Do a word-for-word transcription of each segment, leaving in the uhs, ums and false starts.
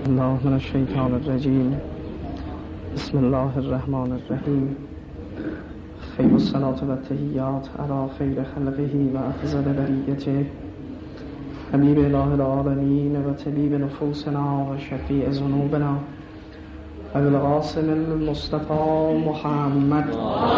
الله من الشیطان الرجیم. بسم الله الرحمن الرحیم. خیر الصلاة و التحیات علی خیر خلقه و افضل بریته حبیب اله العالمین و طبیب نفوسنا و شفیع ذنوبنا ابو القاسم المصطفى محمد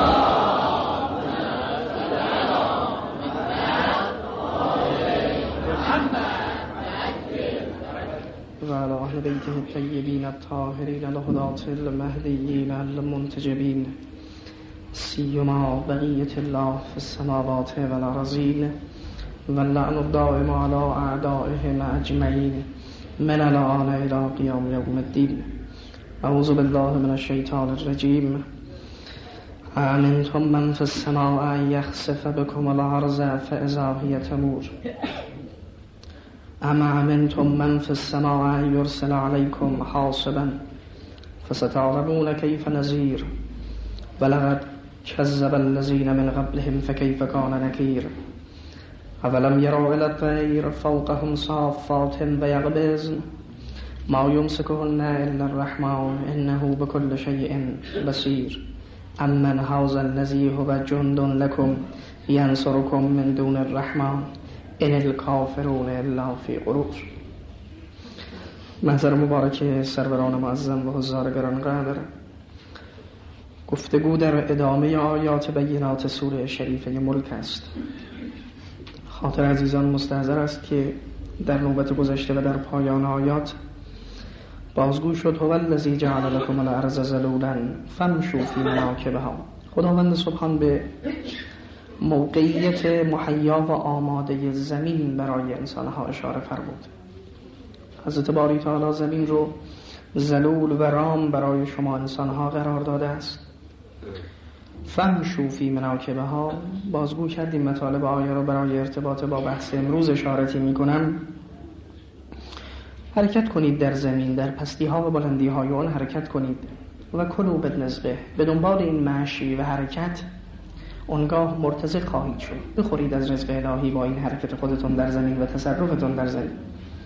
و علی اهل بیته الطیبین الطاهرین الهداة المهدیین المنتجبین سیما بقیة الله فی السماوات والارضین واللعن الدائم على اعدائهم اجمعین من الآن الى قیام یوم الدین. اعوذ بالله من الشیطان الرجیم. آمنتم من فی السماء ان یخسف بكم الارض فاذا هی تمور اما امنتم من فی السماء ان یرسل علیکم حاصبا فستعلمون کیف نذیر ولقد کذب الذین من قبلهم فکیف کان نکیر اولم یروا الی الطیر فوقهم صافات و یقبضن ما یمسکهن الا الرحمن انه بكل شیء بصیر امن هذا الذی هو جند لکم ینصرکم من دون الرحمن ان الکافرون الا فی غرور. محضر مبارک سروران معظم و حضار گرانقدر، گفتگو در ادامه آیات بینات سوره شریفه ملک است. خاطر عزیزان مستحضر است که در نوبت گذشته و در پایان آیات بازگو شد هو الذی جعل لكم الارض ذلولا فامشوا فی مناکبها. خداوند سبحان به موقعیت مهیا و آماده زمین برای انسانها اشاره فرمود. حضرت باری تعالی زمین رو ذلول و رام برای شما انسانها قرار داده است. فامشوا فی مناکبها، بازگو کردیم مطالب آیه رو برای ارتباط با بحث امروز اشارتی میکنم. حرکت کنید در زمین، در پستی ها و بلندی های اون حرکت کنید و کلوا بالرزق، به دنبال این مشی و حرکت اونگاه مرتزق خواهید شد. بخورید از رزق الهی با این حرکت خودتون در زمین و تصرفتون در زمین.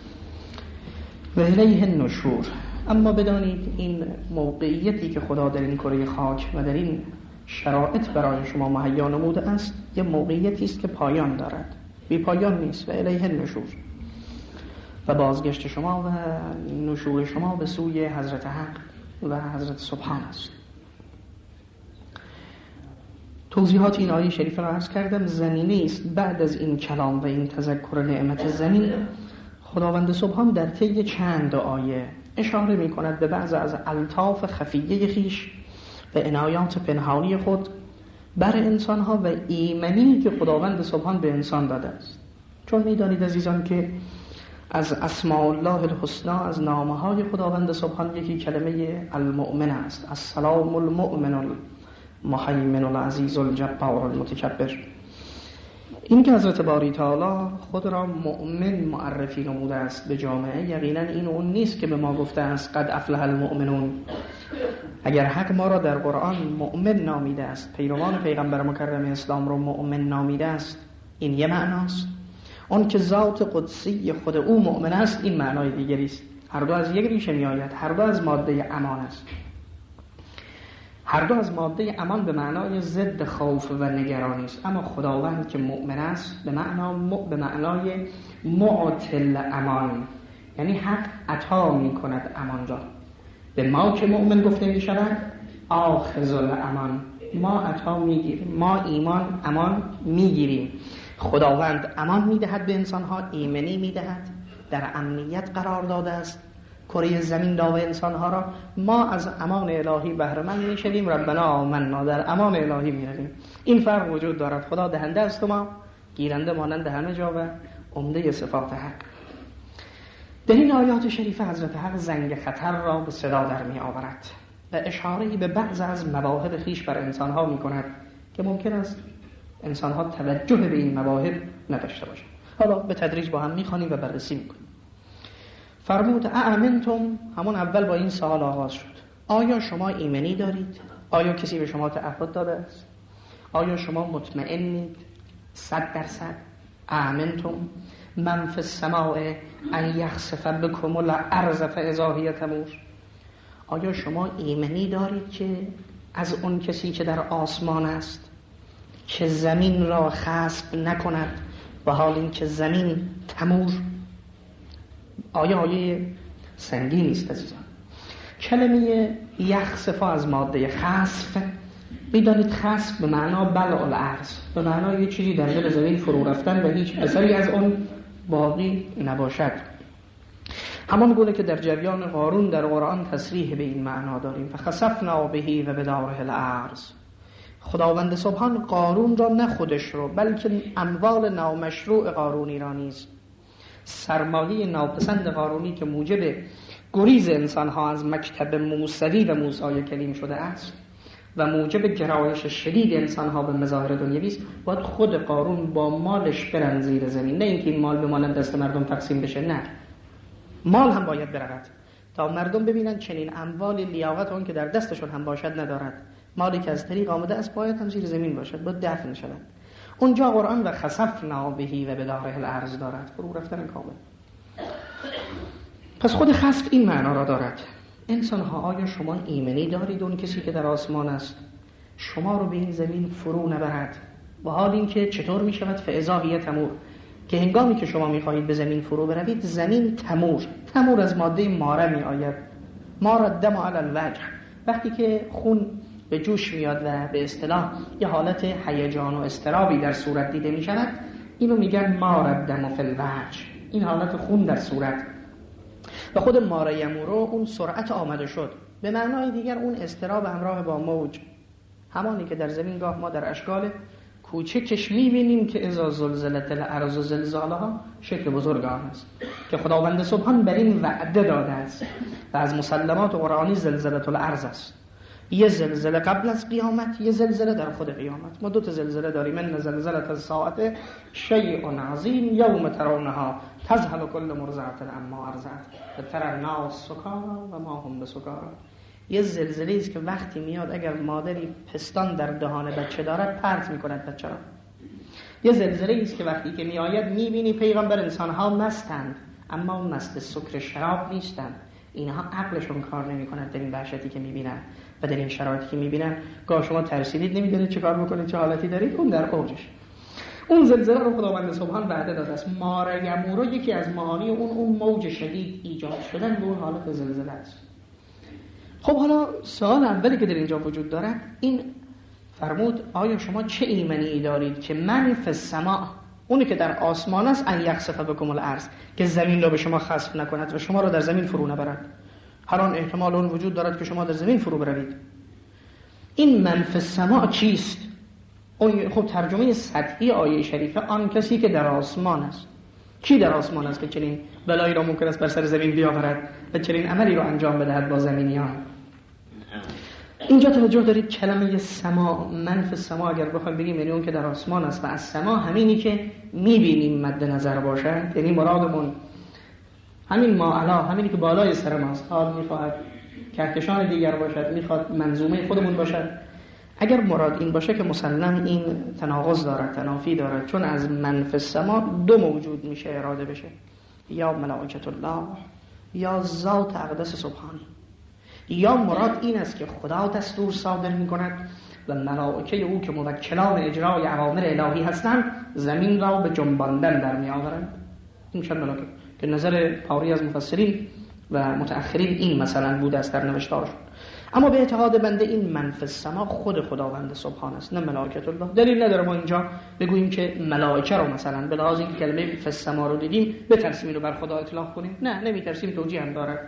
و الیه النشور، اما بدانید این موقعیتی که خدا در این کره خاک و در این شرایط برای شما مهیا نموده است یه موقعیتی است که پایان دارد، بی پایان نیست. و الیه النشور، و بازگشت شما و نشور شما به سوی حضرت حق و حضرت سبحان است. توضیحات این آیه شریفه را عرض کردم. زمینه است بعد از این کلام و این تذکر نعمت زمین، خداوند سبحان در طی چند آیه اشاره می کند به بعض از الطاف خفیه خیش و عنایات پنهانی خود بر انسانها و ایمنی که خداوند سبحان به انسان داده است. چون می دانید عزیزان که از اسماء الله الحسنا، از نامه های خداوند سبحان، یکی کلمه المؤمن است. السلام المؤمن المهیمن العزیز الجبار المتکبر. این که حضرت باری تعالی خود را مؤمن معرفی نموده است به جامعه، یقینا این اون نیست که به ما گفته است قد افلح المؤمنون. اگر حق ما را در قرآن مؤمن نامیده است، پیروان پیغمبر مکرم اسلام را مؤمن نامیده است، این یه معناست. اون که ذات قدسی خود او مؤمن است، این معنای دیگری است. هر دو از یک ریشه می آید، هر دو از ماده امان است. هر دو از ماده امان به معنای ضد خوف و نگرانی است. اما خداوند که مؤمن است به معنا م... به معنای معطل امان، یعنی حق عطا می کند امان را. به ما که مؤمن گفته می شود آخذ الامان، ما عطا می گیریم، ما ایمان امان می گیریم. خداوند امان می دهد به انسانها، ایمنی می دهد، در امنیت قرار داده است کره زمین داو انسانها را. ما از امان الهی بهره مند می شویم. ربنا آمنا، در امان الهی می رویم. این فرق وجود دارد. خدا دهنده است و ما گیرنده مانند همه جا و عمده صفات حق. در این آیات شریفه حضرت حق زنگ خطر را به صدا در می آورد و اشاره‌ای به بعض از مواهب خیش بر انسانها می کند که ممکن است انسانها توجه به این مواهب نداشته باشند. حالا به تدریج با هم می‌خوانیم و بررسی می‌کنیم. فرمود اامنتم، همون اول با این سوال آغاز شد. آیا شما ایمنی دارید؟ آیا کسی به شما تعهد داده است؟ آیا شما مطمئنید؟ صد درصد آمنتم من فی السماء ان یخسف بکم الارض فاذا هی تمور. آیا شما ایمنی دارید که از اون کسی که در آسمان است که زمین را خسف نکند و حال این که زمین تمور؟ آیا آیه سنگینی است عزیزان. کلمه یخسف از ماده خسف، میدانید خسف به معنا بلع الارض، به معنای یه چیزی در دل زمین فرو رفتن و هیچ اثری از اون باقی نباشد. همان گونه که در جریان قارون در قرآن تصریح به این معنا داریم، فخسفنا به و بداره الارض. خداوند سبحان قارون را، نه خودش رو، بلکه اموال نامشروع قارونی را نیز، سرمایه ناپسند قارونی که موجب گریز انسانها از مکتب موسوی و موسی کلیم شده است و موجب گرایش شدید انسانها به مظاهر دنیوی است، باید خود قارون با مالش برن زیر زمین. نه اینکه این مال بماند دست مردم تقسیم بشه، نه، مال هم باید برود تا مردم ببینن چنین اموال لیاقت اون که در دستشون هم باشد ندارد. مالی که از طریق آمده است باید هم زیر زمین باشد، باید دفن شود. اونجا قرآن و خسفنا بهی و بداره الارض دارد، فرو رفتن کامل. پس خود خسف این معنا را دارد. انسان ها، آیا شما ایمنی دارید اون کسی که در آسمان است شما رو به این زمین فرو نبرد؟ و حال این که چطور می شود فاذا هی تمور، که هنگامی که شما می خواهید به زمین فرو بروید زمین تمور. تمور از ماده ماره می آید، مار الدم علی الوجه، وقتی که خون به جوش میاد و به اصطلاح یه حالت هیجان و اضطرابی در صورت دیده می شود، اینو میگن مار الدم فی الوجه، این حالت خون در صورت. و خود ماره یمورو اون سرعت آمده شد، به معنای دیگر اون اضطراب همراه با موج، همانی که در زمین گاه ما در اشکال کوچکش میبینیم که اذا زلزلت الارض زلزالها، شکل بزرگ آن است که خداوند سبحان بر این وعده داده است و از مسلمات قرآنی زلزلت الارض است. یه زلزله قبل از قیامت، یه زلزله در خود قیامت. ما دو تا زلزله داریم، ان زلزله الساعه شیء عظیم یوم ترونها تذهل كل مرضعه عما ارضعت ترى الناس سکارا و ما هم بسکارا. یه زلزله است که وقتی میاد اگر مادری پستان در دهان بچه دارد پرت میکند بچه را. یه زلزله است که وقتی که میآید میبینی پیغمبر انسانها مستند، اما مست سکر شراب نیستند. اینها عقلشون کار نمی‌کند در این وحشتی که می‌بینن و در این شرایطی که می‌بینن. گاه شما ترسیدید نمی‌دونید چه کار بکنید، چه حالتی دارید، اون در اوجش. اون زلزله رو خداوند سبحان وعده داده است. ماره یمورو یکی از معانی اون اون موج شدید ایجاد شدن به اون حالت زلزله است. خب حالا سوال اولی که در اینجا وجود دارد این فرمود آیا شما چه ایمنی دارید که من فی السماء، اونی که در آسمان است، ان یخسف بکم الارض، که زمین رو به شما خسف نکند و شما رو در زمین فرو نبرد. هر آن احتمال اون وجود دارد که شما در زمین فرو بروید. این من فی السماء چیست؟ اون خب ترجمه سطحی آیه شریفه آن کسی که در آسمان است. کی در آسمان است که چنین بلایی را ممکن است بر سر زمین بیاورد و چنین عملی را انجام بدهد با زمینیان؟ اینجا توجه دارید کلمه سما، من فی السما اگر بخوایم بگیم یعنی اون که در آسمان است و از سما همینی که میبینیم مد نظر باشد، یعنی مرادمون همین ما اعلی، همینی که بالای سر ماست. حال میخواهد کهکشان دیگر باشد، میخواد منظومه خودمون باشد. اگر مراد این باشه که مسلم این تناقض دارد، تنافی دارد، چون از من فی السما دو موجود میشه اراده بشه، یا ملائکه الله یا ذات اقدس سبحانی. یا مراد این است که خدا دستور صادر میکند و ملائکه او که موکلان اجرای اوامر الهی هستند زمین را به جنباندن در میآورند. این چند ملائکه که نظر پاری از مفسرین و متأخرین این مثلا بوده است در نوشتارشون. اما به اعتقاد بنده این من فی السما خود خداوند سبحان است، نه ملائکه الله. دلیل نداره ما اینجا بگوییم که ملائکه رو مثلا به لحاظ اینکه کلمه فی السما رو دیدیم بترسیم اینو بر خدا اطلاق کنیم. نه، نمیترسیم، توجیه هم داره.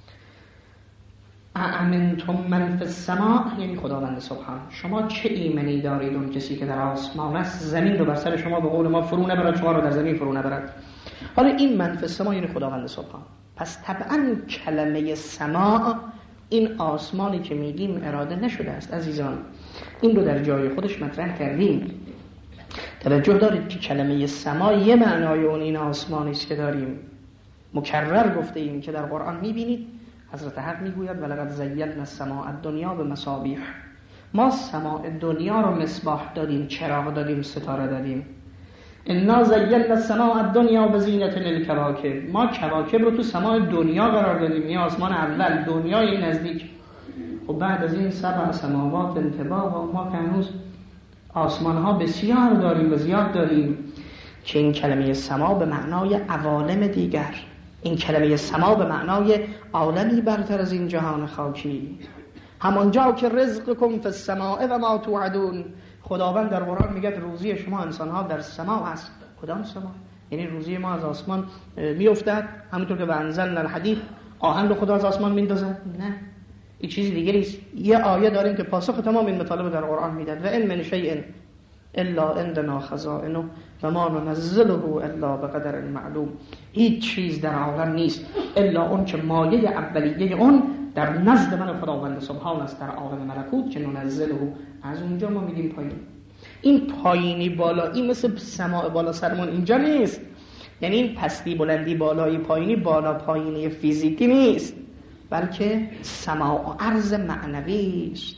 امنتم من فی السما یعنی خداوند سبحان، شما چه ایمنی دارید اون کسی که در آسمان است زمین رو بر سر شما به قول ما فرو نبرد، شما رو در زمین فرو نبرد. حالا این من فی السما یعنی خداوند سبحان. پس طبعا کلمه سما، این آسمانی که میگیم اراده نشده است عزیزان. این رو در جای خودش مطرح کردیم. توجه دارید که کلمه سما یه معنای اون این آسمانی است که داریم. مکرر گفته ایم که در قرآن میبینید حضرت حق میگوید ولقد زینا السماء الدنیا بمصابیح. ما سماء دنیا رو مصباح دادیم، چراغ دادیم، ستاره دادیم. انا زینا السماء الدنیا بزینة الکواکب، ما کواکب رو تو سماع دنیا قرار دادیم، این آسمان اول، دنیای نزدیک. و بعد از این سبع سماوات انطباق، ما که هنوز آسمان ها بسیار داریم و زیاد داریم. که این کلمه سما به معنای عوالم دیگر، این کلمه سما به معنای عالمی برتر از این جهان خاکی. همانجا که رزقکم فی السماء و ما توعدون، خداوند در قرآن میگه روزی شما انسان ها در سما است. کدام سما؟ یعنی روزی ما از آسمان میافتد، همونطور که انزلنا الحدید، آهن رو خدا از آسمان میندازه؟ نه، این چیزی دیگری است. یه آیه داریم که پاسخ تمام این مطالب در قرآن میداد: و ان من شیء الا عندنا خزائنه و ما ننزله الا بقدر معلوم. هیچ چیز در عالم نیست الا اون که مایه اولیه اون در نزد من خداوند سبحان است، در عالم ملکوت، که ننزله، از اونجا ما میدیم پایین. این پایینی بالایی مثل سماع بالا سرمون اینجا نیست، یعنی این پستی بلندی بالایی پایینی بالا پایینی فیزیکی نیست، بلکه سماع عرض معنوی است،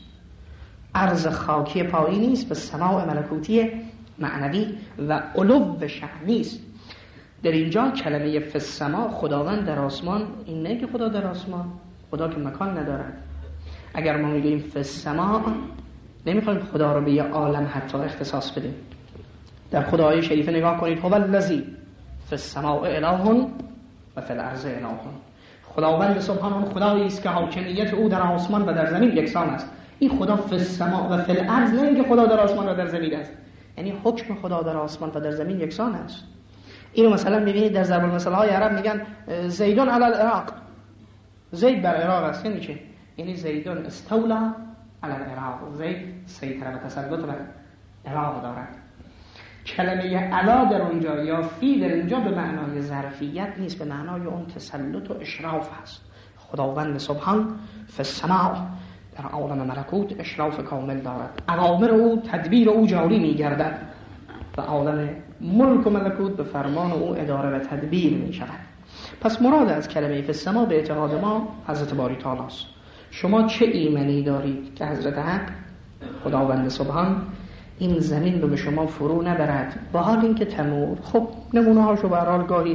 عرض خاکی پایینی است و سماع ملکوتی معنوی و علو شأنی است. در اینجا کلمه فی السماء، خداوند در آسمان، این نه که خدا در آسمان، خدا که مکان ندارد. اگر ما میگیم فی السماء، نمیخوایم خدا رو به یه عالم حتی اختصاص بدیم. در خدای شریف نگاه کنید: هو الذی فی السماء اله و فی الارض اله. خداوند سبحان خدایی است که حاکمیت او در آسمان و در زمین یکسان است. این خدا فی السماء و فی الارض، نه اینکه خدا در آسمان و در زمین است، یعنی حکم خدا در آسمان و در زمین یکسان است. اینو مثلا میبینید در ضرب المثل های عرب میگن زیدون علی العراق، زید بر عراق است. یعنی چه؟ یعنی زیدون استولا علی العراق، زید سیطره و تسلط بر عراق دارد. کلمه علا در اونجا یا فی در اینجا به معنای ظرفیت نیست، به معنای اون تسلط و اشراف هست. خداوند سبحان فی السماء، در عالم ملکوت اشراف کامل دارد، اوامر او، تدبیر او جاری میگردد و عالم ملک و ملکوت به فرمان او اداره و تدبیر می شود. پس مراد از کلمه فی السماء به اعتقاد ما حضرت باری تعالی است. شما چه ایمنی دارید که حضرت حق خداوند سبحان این زمین رو به شما فرو نبرد، با حال اینکه تنور، خب نمونه هاشو به هر حال گاهی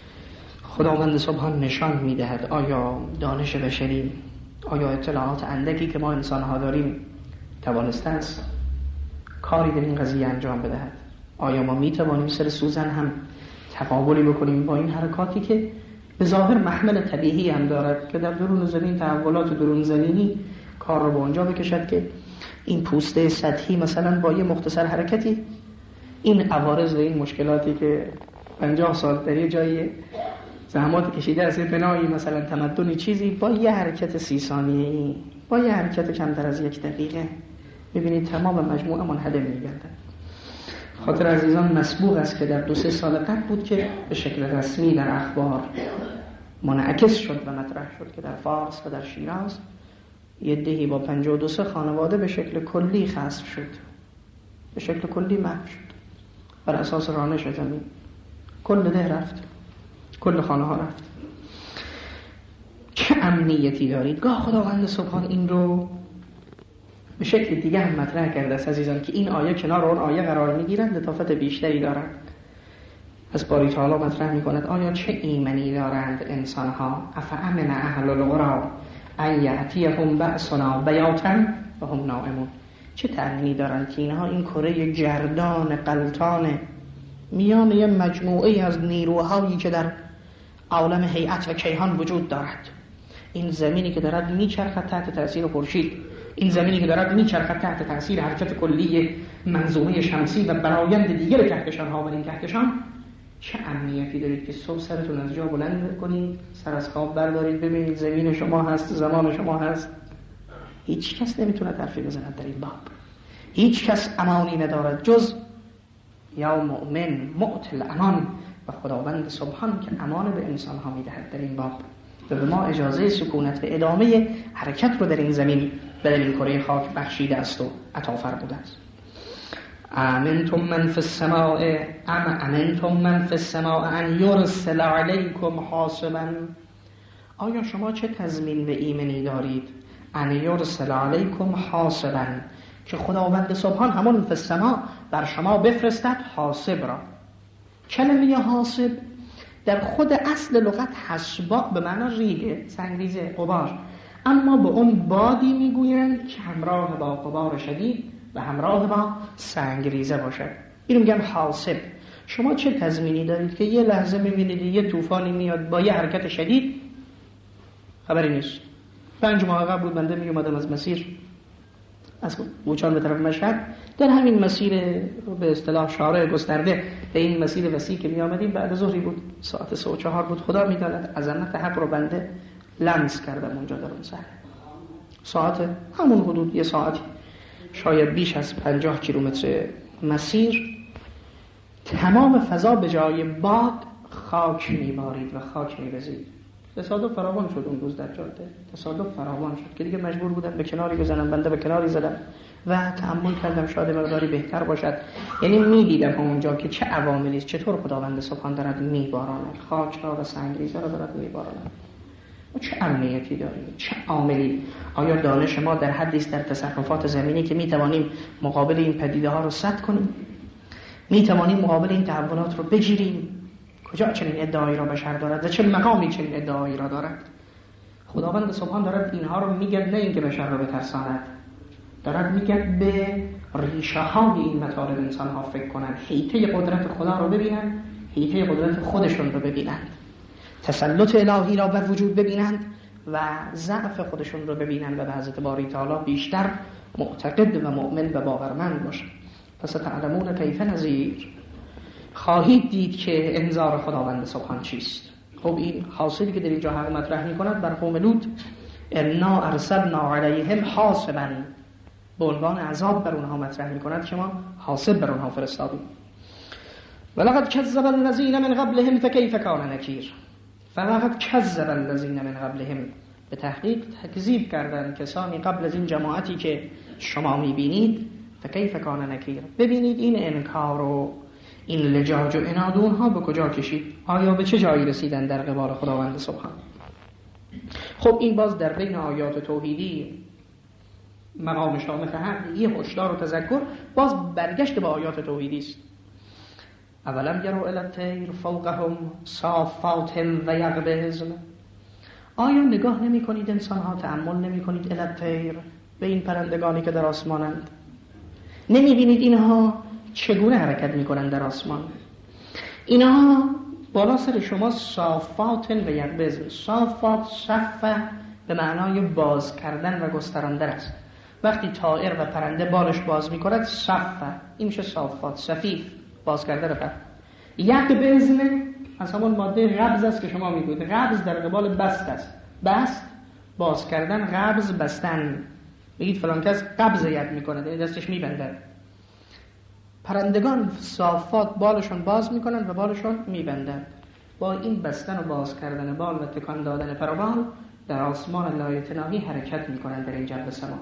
خداوند سبحان نشان میدهد. آیا دانش بشری، آیا اطلاعات اندکی که ما انسان ها داریم توانسته است کاری در این قضیه انجام بدهد؟ آیا ما میتوانیم سر سوزن هم تقابلی بکنیم با این حرکاتی که به ظاهر محمل طبیعی هم دارد که در درون زمین تحولات درون زمینی کار رو به اونجا بکشد که این پوسته سطحی مثلا با یه مختصر حرکتی این عوارض و این مشکلاتی که پنجاه سال در یه جایی زحمات کشیده از بنایی مثلا تمدنی چیزی، با یه حرکت سی ثانیه‌ای، با یه حرکت کمتر از یک دقیقه، می‌بینید تمام مجموعه منهدم می‌گردد. خاطر عزیزان مسبوق است که در دو سه سال قبل بود که به شکل رسمی در اخبار منعکس شد و مطرح شد که در فارس و در شیراز یه دهی با پنجاه و دو سه خانواده به شکل کلی خسف شد، به شکل کلی محو شد بر اساس رانش زمین. کل ده رفت، کل خانه ها رفت. چه امنیتی دارید؟ گاه خداوند سبحان این رو به شکل دیگه هم مطرح کرده است عزیزان که این آیه کنار اون آیه قرار میگیرند، لطافت بیشتری دارند. از باری تعالی مطرح میکند آیا چه ایمنی دارند انسان ها؟ افامن اهل القری ان یأتیهم بأسنا بیاتا و هم نائمون. چه تأمینی دارند که اینها این کره گردان غلطان میان یه مجموعه از نیروهایی که در عالم هیئت و کیهان وجود دارد، این زمینی که دارد میچرخد تحت تأثیر خورشید، این زمینی که دارد میچرخد تحت تأثیر حرکت کلی منظومه شمسی و برآیند دیگر کهکشان ها و این کهکشان، چه امنیتی دارید که صبح سرتون از جا بلند کنید، سر از خواب بردارید ببینید زمین شما هست، زمان شما هست؟ هیچ کس نمیتونه حرفی بزند در این باب. هیچ کس امانی ندارد جز یا مؤمن معطی الامان و خداوند سبحان که امان به انسان ها میدهد در این باب و به ما اجازه سکونت و ادامه حرکت رو در این زمین و در این کره خاک بخشیده است و عطا فرموده است. امنتم من فی السماء ام امنتم من فی السماء ان یرسل علیکم حاصبا. آیا شما چه تضمین و ایمنی دارید؟ ان یرسل علیکم حاصبا، که خداوند سبحان همون فی السماء بر شما بفرستد حاصب را. کلمه حاسب در خود اصل لغت حسبا به معنی ریگه، سنگریزه، غبار، اما به اون بادی میگویند که همراه با غبار شدید و همراه با سنگریزه باشد. اینو میگن حاسب. شما چه تضمینی دارید که یه لحظه میبینید یه طوفانی میاد با یه حرکت شدید خبری نیست؟ پنج ماه قبل بود بنده میومدم از مسیر از بوچان به طرف مشهد، در همین مسیر به اصطلاح شارع گسترده به این مسیر وسیع که می آمدیم بعد ظهری بود، ساعت سه و چهار بود. خدا می داند عظمت حق رو بنده لمس کردم اونجا در اون صحنه. ساعت همون حدود یه ساعت شاید بیش از پنجاه کیلومتر مسیر، تمام فضا به جای باد خاک می بارید و خاک می رزید. تصادف فراوان شد اون روز در جاده، تصادف فراوان شد که دیگه مجبور بودم به کناری بزنم. بنده به کناری زدم و تأمل کردم شاید مقداری بهتر باشد. یعنی میدیدم اونجا که چه عواملی است، چطور خداوند سبحان دارد میباراند، خاک را و سنگریزه را دارد میباراند. و چه امنیتی داریم، چه عاملی. آیا دانش ما در حدی است در تصرفات زمینی که میتوانیم مقابل این پدیده ها رو سد کنیم، میتوانیم مقابل این تحولات رو بگیریم؟ کجا چنین ادعایی را بشر دارد و چه مقامی چنین ادعایی را دارد؟ خداوند سبحان دارد اینها رو میگه، نه اینکه بشر را بترساند، دارد میگه به ریشه های این مطالب انسان ها فکر کنند، حیطه قدرت خدا رو ببینند، حیطه قدرت خودشون رو ببینند، تسلط الهی را بر وجود ببینند و ضعف خودشون رو ببینند و به حضرت باری تعالی بیشتر معتقد و مؤمن و باورمند باشند. پس تعلمون کیف نذیر، خواهید دید که انذار خداوند سبحان چیست. خب این حاصلی که در اینجا حق مطرح می کند بر قوم لوط، انا ارسلنا علیهم حاصبا، به عنوان عذاب بر اونها مطرح می کند که ما حاصب بر اونها فرستادیم. ولقد کذب الذین من قبلهم فکیف کان نکیر، فلقد کذب الذین من قبلهم، به تحقیق تکذیب کردن کسانی قبل از این جماعتی که شما می بینید. فکیف کان نکیر، ببینید این انکار و این لجاج و عناد اونها به کجا کشید، آیا به چه جایی رسیدن در قبال خداوند سبحان. خب این باز در بین آیات توحیدی مقام شامخ حق، یه هشدار و تذکر، باز برگشت به آیات توحیدی است. اولم یرو الی الطیر فوقهم صافات و یقبضن، آیا نگاه نمی کنید انسان ها، تأمل نمی کنید الی الطیر، به این پرندگانی که در آسمانند؟ نمی بینید اینها چگونه حرکت میکنن در آسمان؟ اینها بالا سر شما صافات و یقبضن. صافات صفه به معنای باز کردن و گستراندن است. وقتی طائر و پرنده بالش باز میکند صفه، این میشه صافات، صفیف، باز کردن پر. یقبضن از همون ماده قبض است که شما میگوید. قبض در قبال بست است. بست باز کردن، قبض بستن. میگید فلان کس قبض ید میکنه، یعنی دستش میبنده. پرندگان صافات بالشون باز میکنن و بالشون میبندن. با این بستن و باز کردن بال و تکان دادن پروبال در آسمان لایتناهی حرکت میکنن در این جو سما.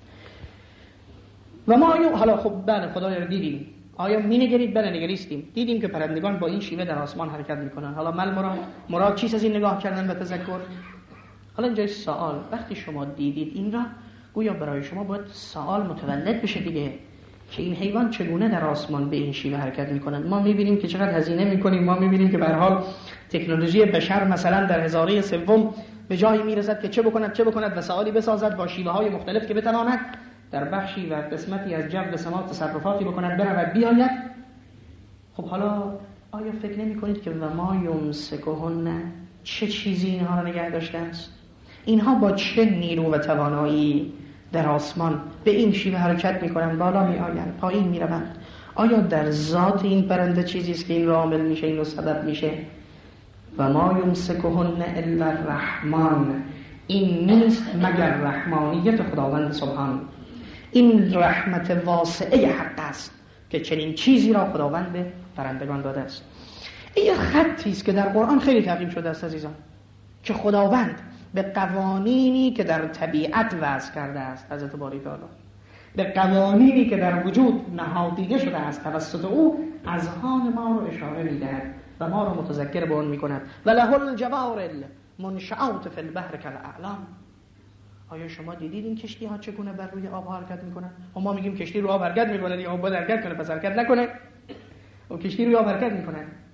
و ما آیا حالا خب بله خدایا رو دیدیم، آیا مینگرید؟ بله نگریستیم، دیدیم که پرندگان با این شیوه در آسمان حرکت میکنن. حالا مل مراد مراد چیست از این نگاه کردن و تذکر؟ حالا اینجا سوال، وقتی شما دیدید این را، گویا برای شما باید سوال متولد بشه دیگه که این حیوان چگونه در آسمان به این شیوه حرکت میکنند. ما میبینیم که چقدر هزینه میکنیم، ما میبینیم که به هر حال تکنولوژی بشر مثلا در هزاره سوم به جایی میرسد که چه بکند چه بکند وسایلی بسازد با شیوه های مختلف که بتواند در بخشی و قسمتی از جو سما تصرفاتی بکند برود بیاید. خب حالا آیا فکر نمی کنید که و ما یمسکهن، چه چیزی اینها را نگه داشته است؟ اینها با چه نیرو و توانایی در آسمان به این شیوه حرکت میکنن، بالا میآیند، پایین میروند؟ آیا در ذات این پرنده چیزی است که این را عامل میشه، این را سبب میشه؟ و ما یمسکهن الا الرحمن، این نیست مگر رحمانیت خداوند سبحان. این رحمت واسعه حق است که چنین چیزی را خداوند به پرندگان داده است. این خطی است که در قرآن خیلی تعقیب شده است عزیزان، که خداوند به قوانینی که در طبیعت وضع کرده است حضرت باری تعالی، به قوانینی که در وجود نهادینه شده است توسط او، اذهان ما رو اشاره می‌دهد و ما رو متذکر به آن می‌کند. وله الجوار المنشآت فی البحر کالاعلام. آیا شما دیدید این کشتی ها چگونه بر روی آب حرکت می‌کنند؟ و ما میگیم کشتی رو آب حرکت می‌کنه، یا آب حرکت کنه پس حرکت نکنه. و کشتی رو آب حرکت می‌کنه.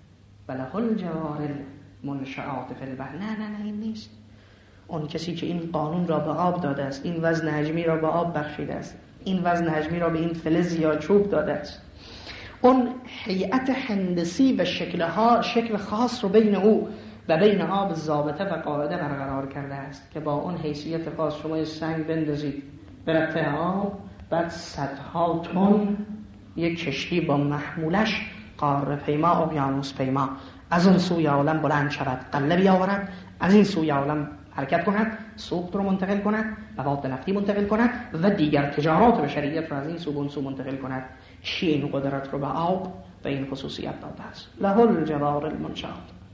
وله الجوار المنشآت فی البحر. نه نه نه این نیست. اون کسی که این قانون را به آب داده است، این وزن حجمی را به آب بخشیده است، این وزن حجمی را به این فلز یا چوب داده است، اون هیئت هندسی و شکلها شکل خاص رو بین او و بین آب ضابطه و قاعده برقرار کرده است که با اون حیثیت خاص شما یه سنگ بندازید به ته آب، بعد صدها تن یک کشتی با محمولش قاره پیما اقیانوس پیما از اون سوی عالم بلند شود، قله بیاورد، از این سوی عالم حرکت کند، سوخت رو منتقل کند، مواد نفتی منتقل کند و دیگر تجارات بشریت رو از این سو به اون سو منتقل کند. این قدرت رو به آب و این خصوصیت داده است. له الجوار المنشآت.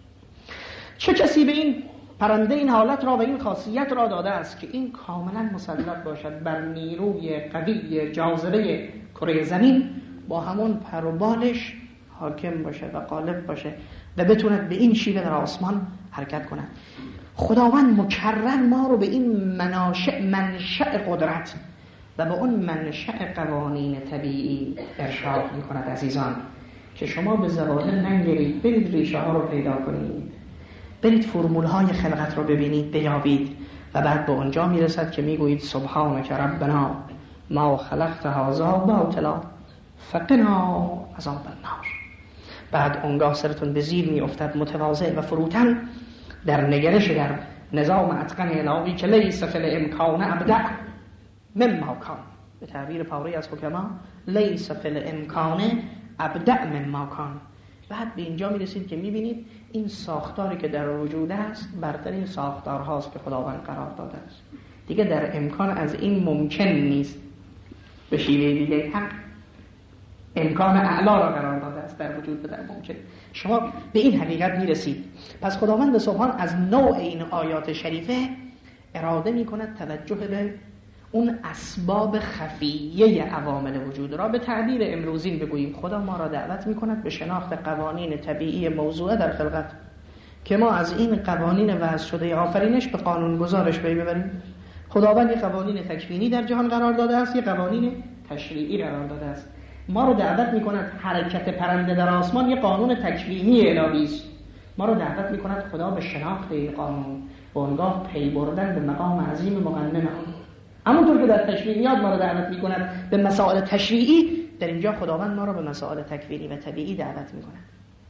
چه کسی به این پرنده این حالت را و این خاصیت را داده است که این کاملا مسلط باشد بر نیروی قوی جاذبه کره زمین، با همون پر و بالش حاکم باشه و غالب باشه و بتوند به این شیوه در آسمان حرکت کند. خداوند مکرر ما رو به این مناشأ منشأ قدرت و به اون منشأ قوانین طبیعی ارشاد می کند. عزیزان که شما به ظواهر ننگرید، برید ریشه ها رو پیدا کنید، برید فرمول های خلقت رو ببینید، بیابید و بعد به اونجا میرسد که میگویید سبحانک ربنا ما خلقت هذا باطلا فقنا عذاب النار. بعد اونگاه سرتون به زیر میافتد متواضع و فروتن در نگرش در نظام اتقن الهی که لیس فی الامکان ابدع مما کان. به تعبیر پاره از حکما لیس فی الامکان ابدع مما کان. بعد به اینجا میرسید که میبینید این ساختاری که در وجود است برترین ساختار هاست که خداوند قرار داده است. دیگه در امکان از این ممکن نیست به شیوه دیگه هم امکان اعلا را قرار داده است در وجود بدن ممکن. شما به این حقیقت میرسید. پس خداوند سبحان از نوع این آیات شریفه اراده میکند توجه به اون اسباب خفیه عوامل وجود را به تعبیر امروزین بگوییم. خدا ما را دعوت میکند به شناخت قوانین طبیعی موضوعه در خلقت که ما از این قوانین وضع شده آفرینش به قانون گذارش پی ببریم. خداوند یک قوانین تکوینی در جهان قرار داده است، یک قوانین تشریعی قرار داده است. ما رو دعوت میکند حرکت پرنده در آسمان یک قانون تکوینی الهی است. ما رو دعوت میکند خدا به شناخت این قانون و آنگاه پی بردن به مقام عظیم مقنن آن. همونطور که در تشریعیات ما رو دعوت میکند به مسائل تشریعی، در اینجا خداوند ما رو به مسائل تکوینی و طبیعی دعوت میکند.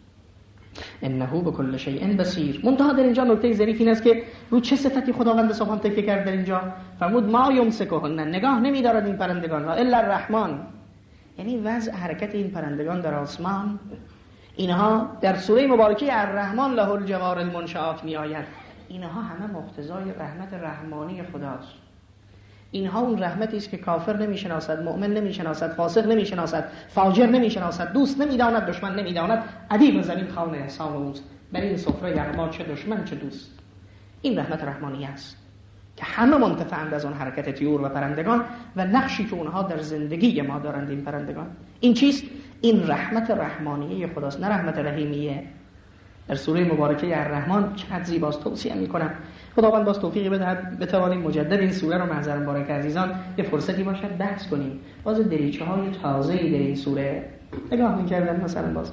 انه بكل شیء بصیر. منتها در اینجا نکته ظریف این است که رو چه صفتی خداوند سبحان تکیه کرد در اینجا؟ فرمود ما یمسکهن، نگاه نمیدارد این پرندگان را الا الرحمن. یعنی وضع حرکت این پرندگان در آسمان، اینها در سوره مبارکه الرحمن له الجوار المنشآت می آید. اینها همه مقتضای رحمت رحمانی خداست. اینها اون رحمتی است که کافر نمیشناسد، مؤمن نمیشناسد، فاسق نمیشناسد، فاجر نمیشناسد، دوست نمیداند، دشمن نمیداند. ادیب زمین خانه احسان اوست، بر این سفره یغما چه دشمن چه دوست. این رحمت رحمانی است که همه منتفعند از اون حرکت طیور و پرندگان و نقشی که اونها در زندگی ما دارند. این پرندگان این چیست؟ این رحمت رحمانیه خداست، نه رحمت رحیمیه. در سوره مبارکه الرحمن چقدر زیباست، توصیه میکنم خداوند باز توفیقی بدهد بتوانیم مجدد این سوره رو محضر مبارک عزیزان یه فرصتی باشد بحث کنیم. باز دریچه های تازه‌ای در این سوره نگاه می‌کردن. مثلا باز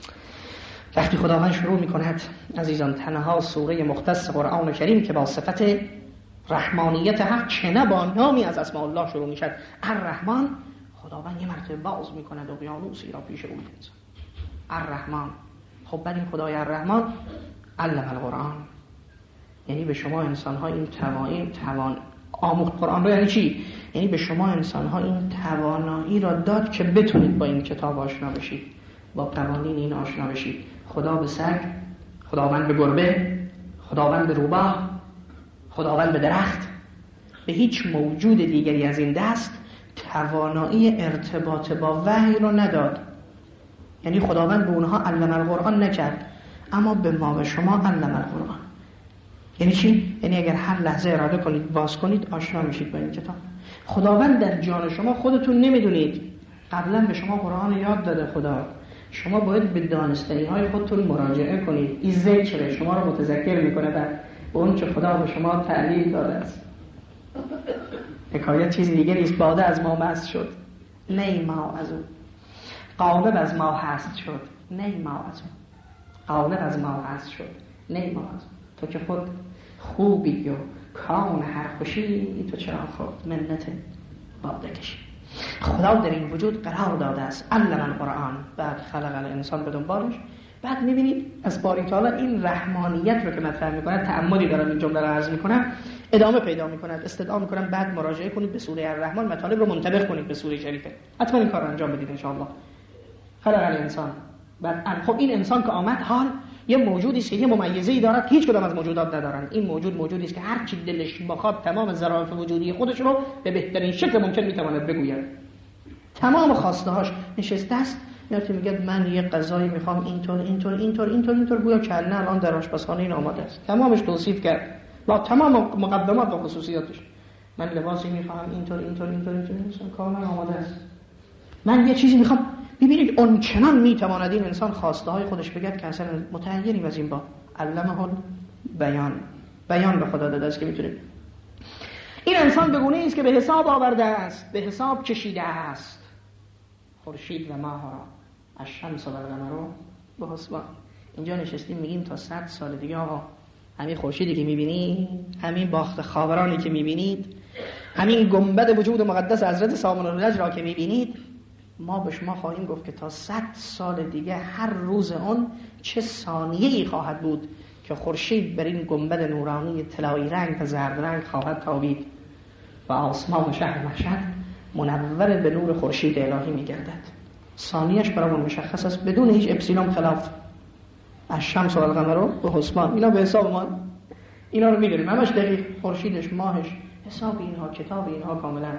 وقتی خداوند شروع می‌کند عزیزان تنها سوره مختص قرآن کریم که با صفت رحمانیت حق چه نه با نامی از اسماء الله شروع می‌شد الرحمن، خداوند یه مرتبه باز می‌کند اقیانوسی را پیش او الرحمن. خب بعد این خدای الرحمن علم القرآن، یعنی به شما انسان‌ها این توان توان آموخت قرآن رو. یعنی چی؟ یعنی به شما انسان‌ها این توانایی را داد که بتونید با این کتاب آشنا بشید، با قوانین این آشنا بشید. خدا به سگ، خداوند به گربه، خداوند به روباه، خداوند به درخت، به هیچ موجود دیگری از این دست توانایی ارتباط با وحی رو نداد. یعنی خداوند به اونها علم القرآن نکرد، اما به ما و شما علم القرآن. یعنی چی؟ یعنی اگر هر لحظه اراده کنید باز کنید آشنا میشید با این کتاب. خداوند در جان شما خودتون نمیدونید قبلا به شما قرآن یاد داده. خدا شما باید به دانستنی های خودتون مراجعه کنید. این ذکر شما رو متذکر میکنه به اون که خدا به شما تعلیم داده است. حکایت چیز دیگری است. باده از ما مست شد، نه ما از اون. قالب از ما هست شد، نه ما از اون. غالب از ما هست شد نیماز تو که خود خوبی و کان هر خوشی، تو چرا خود منت باده کشی. خدا در این وجود قرار داده است، علم القرآن، بعد خلق الانسان به دنبالش. بعد میبینید از باری تعالی این رحمانیت رو که مطرح میکنه، تأملی دارم این جمله رو عرض میکنم، ادامه پیدا میکنند، استدعا میکنم بعد مراجعه کنید به سوره الرحمن، مطالب رو منطبق کنید به سوره شریفه. حتما این کار رو انجام بدید ان شاء الله. خلق الانسان، بعد خب این انسان که آمد حال یه موجودی است که یه ممیزه‌ای دارد هیچ کدام از موجودات ندارن. این موجود موجودی است که هر چی دلش بخواد تمام ظرافت وجودی خودش رو به بهترین شکل ممکن میتواند بگوید. تمام خواسته‌هاش نشسته است، میاد میگه من یه غذایی میخوام اینطور اینطور اینطور اینطور اینطور، گویا کله الان در آشپزخانه این آماده است. تمامش توصیف کرد با تمام مقدمات و خصوصیاتش. من لباسی میخوام اینطور اینطور اینطور اینطور، کاملا آماده است. من یه چیزی میخوام. ببینید اون چنان میتواند این انسان خواسته های خودش بگد که اصلا متعینیم از این با علمه بیان بیان به خدا داده است که میتونه. این انسان به گونه‌ای است که به حساب آورده است، به حساب کشیده است خورشید و ماه را، الشمس و القمر به حسبان. اینجا نشستیم میگیم تا صد سال دیگه آقا همین خورشیدی که میبینید، همین باخت خاورانی که میبینید، همین گنبد وجود مقدس حضرت سامان الرج را که میبینید، ما به شما خواهیم گفت که تا صد سال دیگه هر روز اون چه ثانیه‌ای خواهد بود که خورشید بر این گنبد نورانی طلایی رنگ و زرد رنگ خواهد تابید و آسمان شهر مشهد منور به نور خورشید الهی میگردد. ثانیه‌اش برامون مشخص است بدون هیچ اپسیلون خلاف. الشمس و القمر به حسبان، اینا به حساب ما، اینا رو میدونیم همش دقیق، خورشیدش ماهش حساب اینها، کتاب اینها کاملا.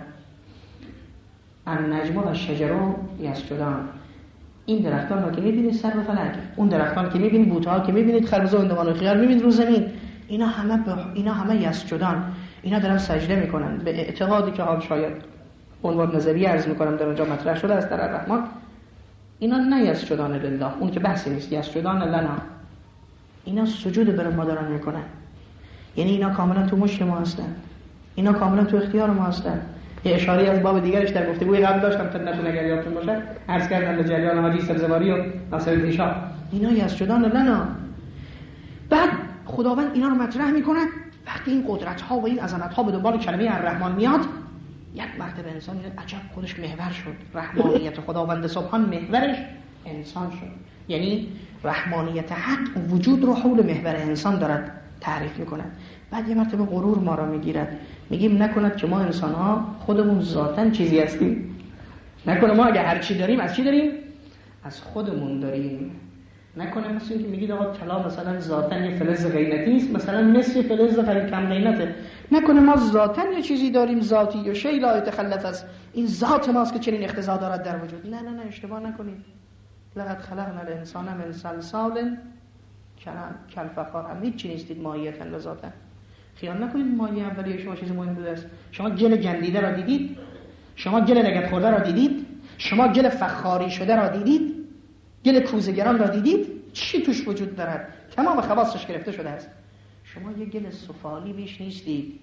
النجم و الشجر یسجدان، این درختان رو که میبینید سر و فلک، اون درختان که میبینید، بوته‌ها که میبینید، خربزه و اندوان و خیار میبینید رو زمین، اینا همه ب... اینا همه یسجدان، اینا دارن سجده میکنن به اعتقادی که حال شاید عنوان نظری عرض میکنم در اونجا مطرح شده است در الرحمن. اینا نه یسجدان لله، اون که بحثی نیست، یسجدان لنا، اینا سجود بر ما دارن میکنن. یعنی اینا کاملا تو مشت ما هستن، اینا کاملا تو اختیار ما هستن. یه اشاره از باب دیگرش در گفتگوی قبل داشتم خدمتتون اگر یادتون باشه، عرض کردم به جریان حاجی سبزواری و ناصرالدین شاه، اینا یسجدان لنا. بعد خداوند اینا رو مطرح میکنه. وقتی این قدرت ها و این عظمت ها به دنبال کلمه الرحمن میاد، یک مرتبه انسان میگه عجب خودش محور شد. رحمانیت خداوند سبحان محورش انسان شد. یعنی رحمانیت حق وجود رو حول محور انسان دارد تعریف میکنه. بعد یه مرتبه غرور ما را میگیرد، میگیم نکند که ما انسان ها خودمون ذاتاً چیزی هستیم، نکنه ما اگه هر چی داریم از چی داریم؟ از خودمون داریم. نکنه مثل این که میگید آقا طلا مثلا ذاتاً یه فلز غیرتی است، مثلا مثل فلز غیر کم قیمته. نکنه ما ذاتاً یه چیزی داریم ذاتی و شیء لا یتخلف از این ذات ماست که چنین اقتضا دارد در وجود. نه نه نه اشتباه نکنید. لقد خلقنا الانسان من صلصال کالفخار، هم هیچ چیزی نیستید ماهیتاً و ذاتاً. خیال نکنید مایه اولیه شما چیز مهم بوده است. شما گل گندیده را دیدید؟ شما گل لگد خورده را دیدید؟ شما گل فخاری شده را دیدید؟ گل کوزه‌گران را دیدید؟ چی توش وجود دارد؟ تمام خواصش گرفته شده است. شما یه گل سفالی بیش نیستید.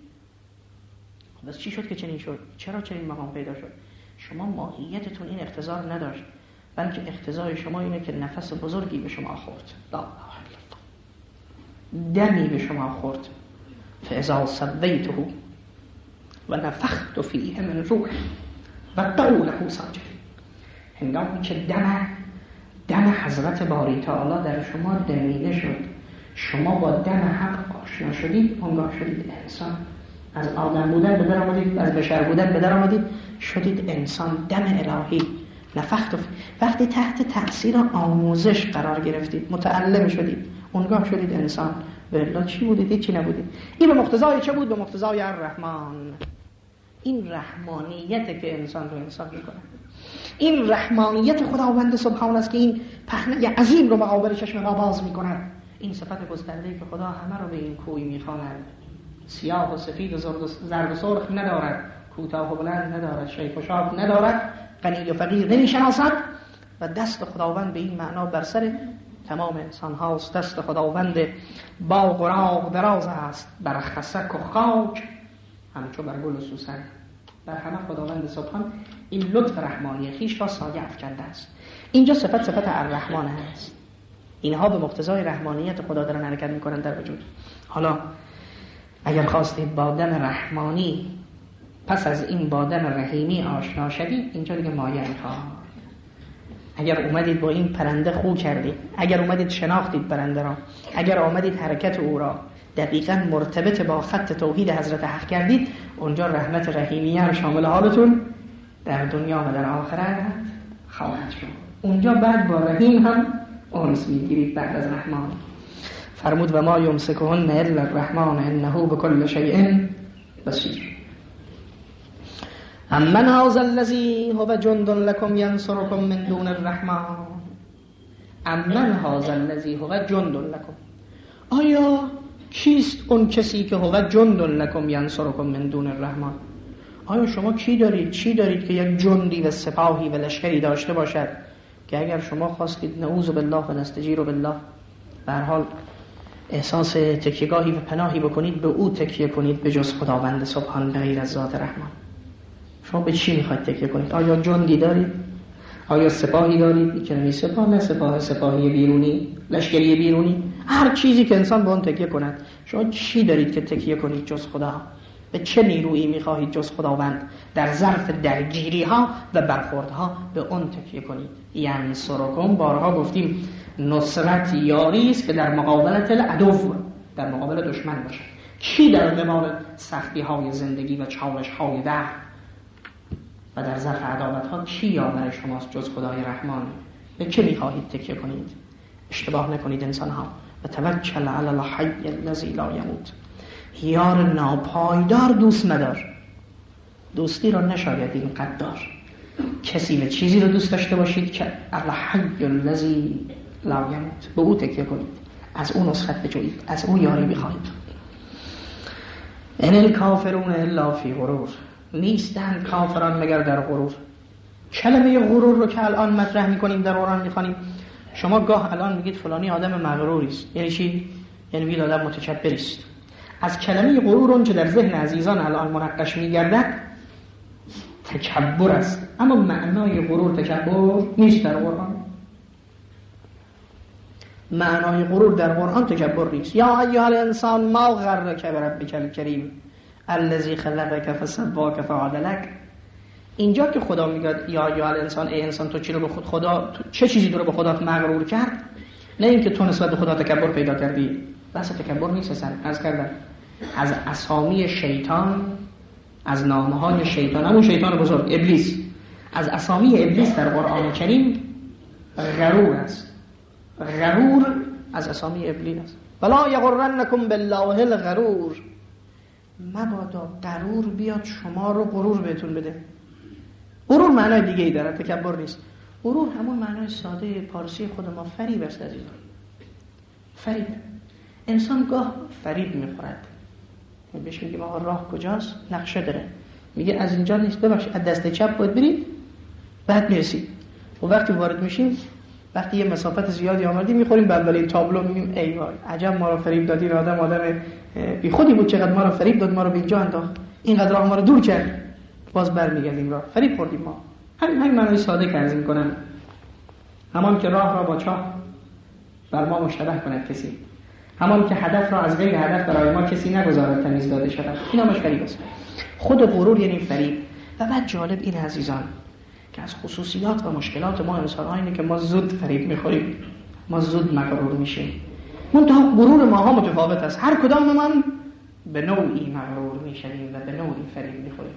بس چی شد که چنین شد؟ چرا چنین مقام پیدا شد؟ شما ماهیتتون این اقتضا نداشت، بلکه اقتضای شما اینه که نفس بزرگی به شما خورد، دمی به شما خورد. فاذا سویته و نفخت فیه من روحی و قعوا له ساجدین، هنگامی که دم دم حضرت باری تعالی در شما دمیده شد، شما با دم حق آشنا شدید، اونگاه شدید انسان. از آدم بودن به در آمدید، از بشر بودن به در آمدید، شدید انسان. دم الهی نفخت فیه. وقتی تحت تأثیر آموزش قرار گرفتید، متعلم شدید، اونگاه شدید انسان. والله چی بودید؟ چی نبودید. این به مقتضای چه بود؟ به مقتضای الرحمن. این رحمانیت که انسان رو انسان میکنه، این رحمانیت خداوند سبحان است که این پهنه عظیم رو مقابل چشم ما باز میکند. این صفت گسترده‌ای که خدا همه رو به این کوی میخواند. سیاه و سفید و زرد و سرخ ندارد، کوتاه و بلند ندارد، شیخ و شاب ندارد، غنی و فقیر نمیشناسد. و دست خداوند به این معنا بر سر تمام انسان هاست. دست خداوند باغ و راغ دراز است، بر خسک و خاک همچو بر گل و سوسن. بر همه خداوند سبحان این لطف رحمانی خیش را سایه افکنده است. اینجا صفت صفت الرحمن است. اینها به مقتضای رحمانیت خدا دارن حرکت میکنن در وجود. حالا اگر خواستید با دم رحمانی پس از این با دم رحیمی آشنا شدید، اینجا دیگه مایه میخواد. اگر اومدید با این پرنده خو کردید، اگر اومدید شناختید پرنده را، اگر آمدید حرکت او را دقیقاً مرتبط با خط توحید حضرت حق کردید، اونجا رحمت رحیمیه شامل حالتون در دنیا و در آخرت خواهد شد. اونجا بعد با رحیم هم انس میگیرید بعد از رحمان. فرمود و ما یمسکهن الا الرحمن انه بكل شیء بصیر. امن هذا الذی هو جند لكم ینصركم من دون الرحمن. امن هذا الذی هو جند لكم، آیا کیست اون کسی که هو جند لكم ینصركم من دون الرحمن؟ آیا شما کی دارید، چی دارید که یک جندی و سپاهی و لشکری داشته باشد که اگر شما خواستید نعوذ بالله و نستجیر بالله به هر حال احساس تکیهگاهی و پناهی بکنید به او تکیه کنید به جز خداوند سبحان غیر از ذات رحمان؟ شما به چی میخواید تکیه کنید؟ آیا جندی دارید؟ آیا سپاهی دارید؟ این کلمه سپاه نه سپاه سپاهی بیرونی، لشکری بیرونی، هر چیزی که انسان به اون تکیه کند. شما چی دارید که تکیه کنید جز خدا؟ به چه نیرویی میخواهید جز خداوند در ظرف درگیری ها و برخوردها به اون تکیه کنید؟ یعنی سرکم، بارها گفتیم نصرت یاری است که در مقابلت العدو، در مقابل دشمن باشه. کی در قبال سختی های زندگی و چالش های دهر و در ظرف عداوت ها کی یاور شماست جز خدای رحمان؟ به چه میخواهید تکیه کنید؟ اشتباه نکنید انسان ها. و توکل علی الحی الذی لا یموت. یار ناپایدار دوست مدار. دوستی را نشاید این قدر. کسی و چیزی رو دوست داشته باشید که الحی الذی لا یموت، به او تکیه کنید، از او نصرت بجویید، از او یاری بخواهید. ان الکافرون الا فی غرور. نیستند کافران مگر در غرور. کلمه غرور رو که الان مطرح میکنیم در قرآن میخوانیم، شما گاه الان میگید فلانی آدم مغروری است. یعنی چی؟ یعنی ویل آدم متکبری است. از کلمه غرور اون که در ذهن عزیزان الان منقش میگردد تکبر است، اما معنای غرور تکبر نیست در قرآن. معنای غرور در قرآن تکبر نیست. یا ایها الانسان ما غرک بربک الکریم الذی خلقک فسواک فعدلک. اینجا که خدا میگه یا ایها الانسان، ای انسان تو چی رو به خود خدا، چه چیزی تو رو به خودت مغرور کرد؟ نه اینکه تو نسبت به خدا تکبر پیدا کردی. بس تکبر نیست اصلا. عرض کردم از اسامی شیطان، از نامه‌های شیطان، همون شیطان بزرگ ابلیس، از اسامی ابلیس در قرآن کریم غرور است. غرور از اسامی ابلیس است. ولا یغرنکم بالله الغرور. مبادا غرور بیاد شما رو غرور بهتون بده. غرور معنای دیگه ای داره، تکبر نیست. غرور همون معنای ساده پارسی خود ما فریب است عزیزان. فریب. انسان گاه فریب میخورد. بهش میگیم آقا راه کجاست؟ نقشه داره. میگه از اینجا نیست، ببخشید از دست چپ باید برید، بعد میرسید. و وقتی وارد میشیم، وقتی یه مسافت زیادی آمدیم میخوریم به اولین تابلو، میگیم ای وای عجب ما رو فریب دادین، آدم آدم بی خودی بود، چقدر ما رو فریب داد، ما رو به اینجا انداخت، اینقدر راه ما رو دور کرد، باز برمیگردیم راه فریب خوردیم ما. همین همین معنی ساده که عرض میکنم، همان که راه را با چاه بر ما مشتبه کند کسی، همان که هدف را از غیر هدف برای ما کسی نگذارد تمیز داده شود، این همش فریب است. خود غرور یعنی فریب. و بعد جالب این عزیزان که از خصوصیات و مشکلات ما انسان‌ها اینه که ما زود فریب می‌خوریم، ما زود مغرور میشیم. منتها غرور ماها متفاوت است. هر کدام من به نوعی مغرور میشیم و به نوعی فریب می‌خوریم.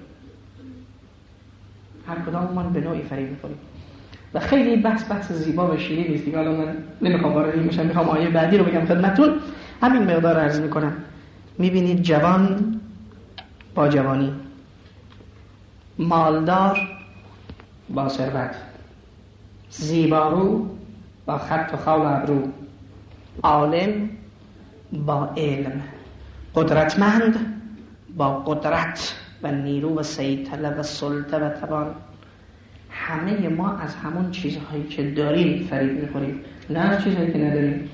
هر کدام من به نوعی فریب می‌خوریم. و خیلی بحث بحث زیبا و شیرین است. دیگه الان من نمی‌خوام وارد این بشم، می‌خوام آیه بعدی رو بگم خدمتتون. همین مقدار عرض می‌کنم. می‌بینید جوان با جوانی، مالدار با ثروت، زیبارو با خط و خال و ابرو، عالم با علم، قدرتمند با قدرت و نیرو و سیطره و سلطه و توان. همه ما از همون چیزهایی که داریم فریب میخوریم، نه از چیزهایی که نداریم.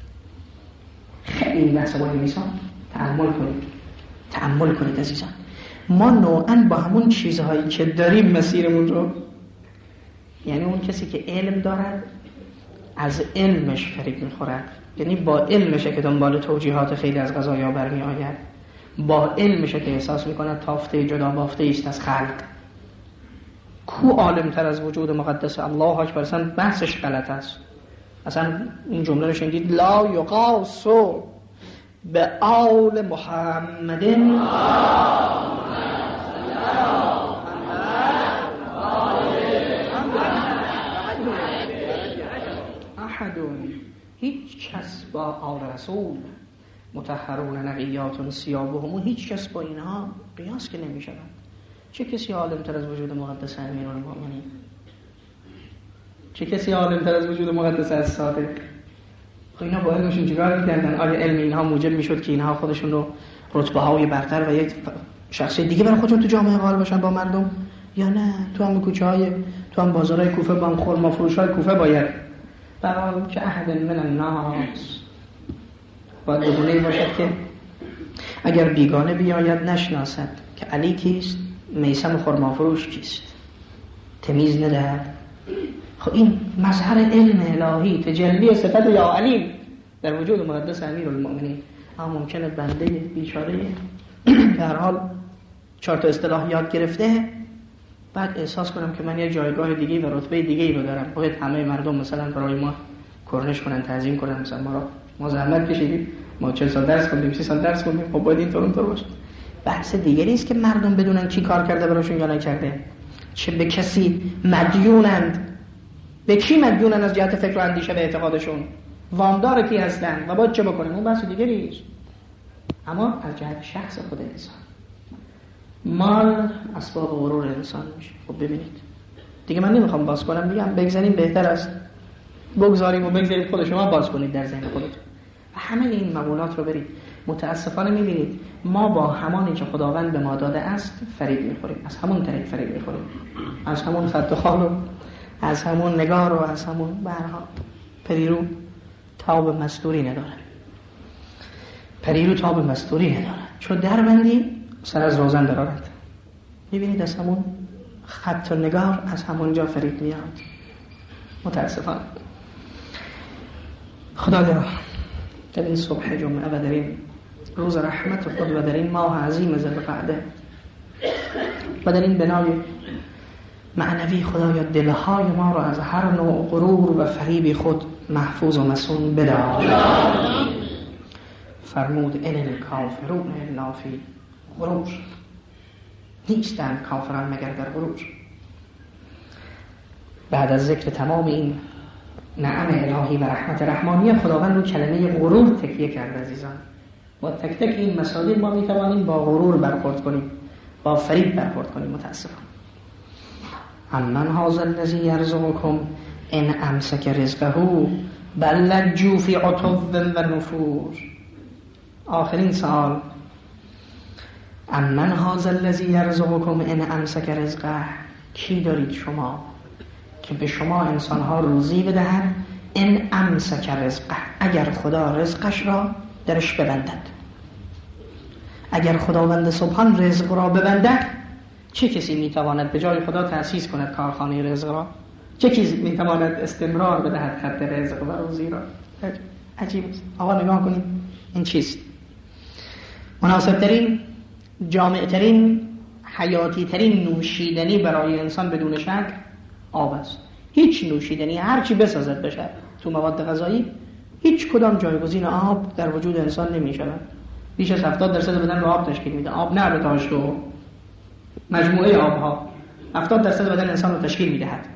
خیلی بحث مهمی نیست، تأمل کنید، تأمل کنید عزیزان. ما نوعاً با همون چیزهایی که داریم مسیرمون رو، یعنی اون کسی که علم دارد، از علمش فریب میخورد، یعنی با علمشه که دنبال توجیهات خیلی از قضایا برمی آید، با علمشه که احساس میکند تافته جدا بافته ایست از خلق. کو عالم تر از وجود مقدس الله اکبر؟ اصلا بحثش غلط است. اصلا این جمله رو شنیدید، لا یقاس به آل محمد احدون، هیچ کس با آل رسول مطهرون نقیات ثیابهم، هیچ کس با اینها قیاس که نمی شود. چه کسی عالم تر از وجود مقدس امیرالمؤمنین؟ چه کسی عالم تر از وجود مقدس از صادق؟ خب اینا با علمشون چیکار می‌کردن؟ آیا علم اینها موجب میشد که اینها خودشون رو رتبه های برتر و یک شخصیت دیگه برای خودشون تو جامعه قائل باشن با مردم؟ یا نه تو هم کوچه‌های تو هم بازارهای کوفه با هم خرما فروشای کوفه باید برای که احد من الناس باید بدونه باشد که اگر بیگانه بیاید نشناسد که علی کیست، میثم خرما فروش کیست، تمیز ندهد. خب این مظهر علم الهی، تجلی صفت یا علیم در وجود مقدس امیرالمؤمنین. اما ممکنه بنده بیچاره در حال چهار تا اصطلاح یاد گرفته بعد احساس کنم که من یه جایگاه دیگه و رتبه دیگه رو دارم، باید همه مردم مثلا برای ما کرنش کنن، تعظیم کنن، مثلا ما را ما زحمت کشیدیم، ما چهل سال درس خوندیم، سی سال درس خوندیم، خب باید اینطور اونطور باشه. بحث دیگری است که مردم بدونن چی کار کرده براشون یا نکرده، چه به کسی مدیونند، به کی مدیونن از جهت فکر و اندیشه و اعتقادشون، وامدار کی هستن و باید چه بکنیم، اون بحث دیگری است. اما از جهت شخص خود انسان، مال اسباب غرور انسان میشه. خب ببینید دیگه من نمیخوام باز کنم، میگم بگذاریم بهتر است، بگذاریم و بگذارید خود شما باز کنید در ذهن خودتون و همه این مقولات رو برید. متاسفانه میبینید ما با همانی که خداوند به ما داده است فریب میخوریم، از همون طریق فریب میخوریم، از همون خط و خال و از همون نگار و از همون برها. پریرو تاب مستوری نداره، پریرو تاب مستوری نداره، چون در بندی سر از روزن درآورد. میبینید از همون خط و نگار از همونجا فریب میاد. متاسفانه خدایا در این صبح جمعه و در این روز رحمت خود و در این ماه عظیم ذوالقعده و در این بنای معنوی خدایا دلهای ما را از هر نوع غرور و فریب خود محفوظ و مصون بدار. فرمود ان الکافرون الا فی غرور، نیستند کافران مگر در غرور. بعد از ذکر تمام این نعم الهی و رحمت رحمانی خداوند رو کلمه غرور تکیه کرد. عزیزان با تک تک این مسائل ما میتوانیم با غرور برخورد کنیم، با فریب برخورد کنیم. متاسفم. امن هذا الذی یرزقکم ان امسک رزقه بل لجوا فی عتو و نفور. آخرین سوال، امن هذا الذی یرزقکم ان امسک رزقه، کی دارید شما که به شما انسانها روزی بدهد ان امسک رزقه، اگر خدا رزقش را درش ببندد. اگر خداوند سبحان رزق را ببندد، چه کسی میتواند به جای خدا تأسیس کند کارخانه رزق را؟ چه کسی میتواند استمرار بدهد خط رزق و روزی را؟ عجیب است. آقا نگاه کنید این چیست؟ مناسب ترین، جامع ترین، حیاتی ترین نوشیدنی برای انسان بدون شک آب است. هیچ نوشیدنی هر چی بسازد بشه تو مواد غذایی، هیچ کدام جایگزین آب در وجود انسان نمی شود. بیش از هفتاد درصد بدن رو آب تشکیل میده. آب نه بتاش تو مجموعه آبها هفتاد درصد بدن انسان رو تشکیل میدهد.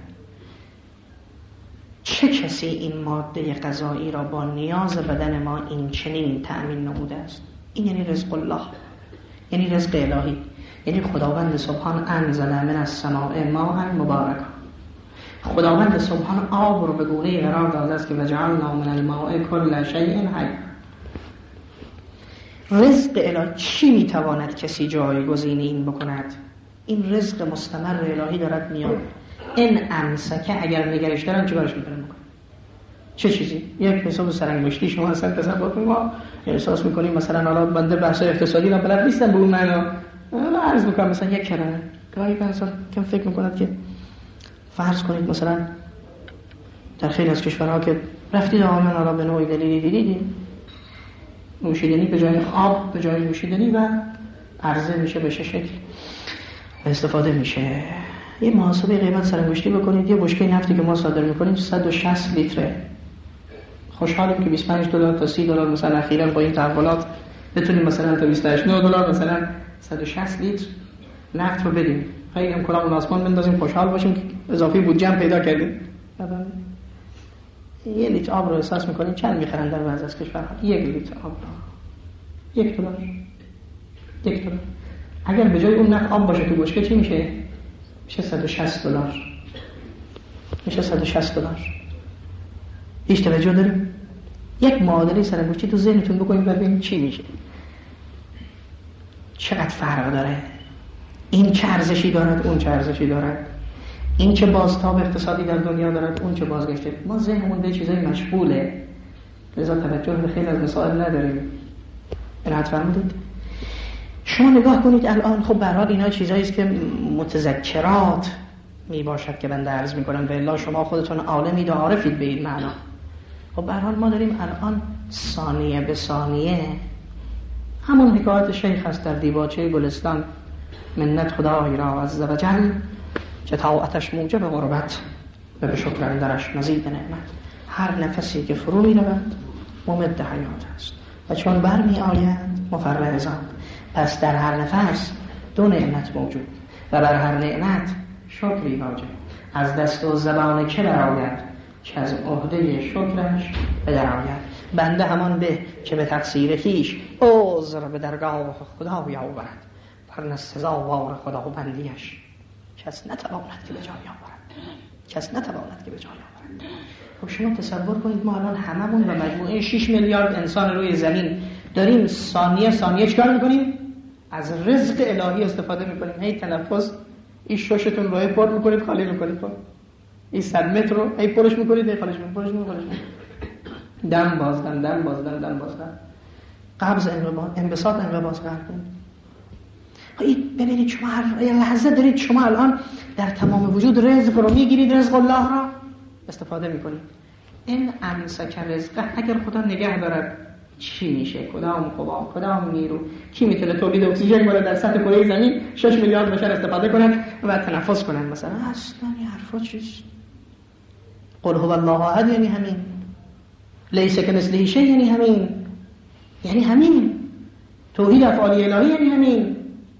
چه کسی این ماده غذایی را با نیاز بدن ما این چنین تأمین نموده است؟ این یعنی رزق الله، یعنی رزق الهی، یعنی خداوند سبحان انزل من السماء ماء مبارکا. خداوند سبحان آب رو به گونه قرار داده است که وجعلنا من الماء كل شیء حی. رزق الهی چی میتواند کسی جایگزین این بکند؟ این رزق مستمر الهی دارد میاد. این امسکه اگر نگرش دارن چه کارش میتونن بکنن؟ چه چیزی؟ یک حساب سرانگشتی شما اصلا تصور کنید، ما احساس میکنیم مثلا حالا بنده بحث اقتصادی را بلد نیستم به اون معنا عرض میکنم، مثلا یک کرانه گاهی انسان کم فکر میکند که فرض کنید مثلا در خیلی از کشورها که رفتید آمن را به نوعی دلیلی دیدید نوشیدنی به جای آب به جای نوشیدنی و عرضه میشه به شکل استفاده میشه. یه محاسبه قیمت سرانگشتی بکنید، یه بشکه نفتی که ما صادر میکنیم صد و شصت لیتره. خوشحالیم که بیست و پنج دلار تا سی دلار مثلا اخیراً با این تحولات بتونیم مثلا تا بیست و هشت دلار مثلا صد و شصت لیتر نفت رو بدیم. خیلی هم کلام آسمان بندازیم خوشحال باشیم که اضافی بودجه هم پیدا کردیم. یه لیتر آب رو احساس میکنیم چند میخرن در بعضی از کشورها؟ یک لیتر آب رو یک دلار. یک دلار. اگر به جای اون نخ آب باشه تو بشکه چی میشه؟ میشه صد و شصت دلار. میشه صد و شصت دلار. هیچ توجه داریم؟ یک معادله سرانگشتی تو ذهنتون بکنید ببینید چی میشه. چقدر فرق داره؟ این چه ارزشی دارد، اون چه ارزشی دارد. این چه بازتاب اقتصادی در دنیا دارد، اون چه بازگشته. ما ذهنمون به چیزای مشغوله، لذا توجه به خیلی از مسائل نداریم. عنایت فرمودید. شما نگاه کنید الان خب به هر حال اینا چیزایی است که متذکرات می باشد که بنده عرض میکنم، به الا شما خودتون عالمید و عارفید به این معنا. خب به هر حال ما داریم الان ثانیه به ثانیه همون حکایت شیخ هست در دیباچه گلستان، منت خدای را عز و جل که طاعتش موجب غربت و به شکر اندرش مزید نعمت. هر نفسی که فرو می رود ممد حیات است و چون بر می آید مفرح زاد. پس در هر نفس دو نعمت موجود و بر هر نعمت شکری واجب. از دست و زبان که برآید که از عهده شکرش بدرآید. بنده همان به که به تقصیر خویش عذر به درگاه خدا بیاورد، ورنه سزاوار خدا و بندیش کس نتواند که به جای آورد. کس نتواند که به جای آورد. خب شما تصور کنید ما الان هممون و مجموعه شش میلیارد انسان روی زمین داریم ثانیه ثانیه چیکار میکنیم؟ از رزق الهی استفاده میکنیم. هی تنفس این ششتون رو پر میکنید خالی میکنید، این صد متر رو هی پرش میکنید، هی خالیش میکنید، پرش میکنید، دم بازدن دم بازدن دم بازدن قبض انقباض انبساط انقباض کردن. ببینید شما هر لحظه دارید شما الان در تمام وجود رزق رو میگیرید، رزق الله را استفاده میکنید. این امسک رزق اگر خدا نگه دارد چی میشه؟ کدام قوا، کدام نیرو، کی میتونه تولید اکسیژن کنه در سطح کره زمین شش میلیارد بشر استفاده کنن و تنفس کنن مثلا؟ اصلا این حرفا چیست؟ قل هو الله احد یعنی همین، لیس کمثله شیء یعنی همین، یعنی همین توحید افعالی الهی یعنی همین.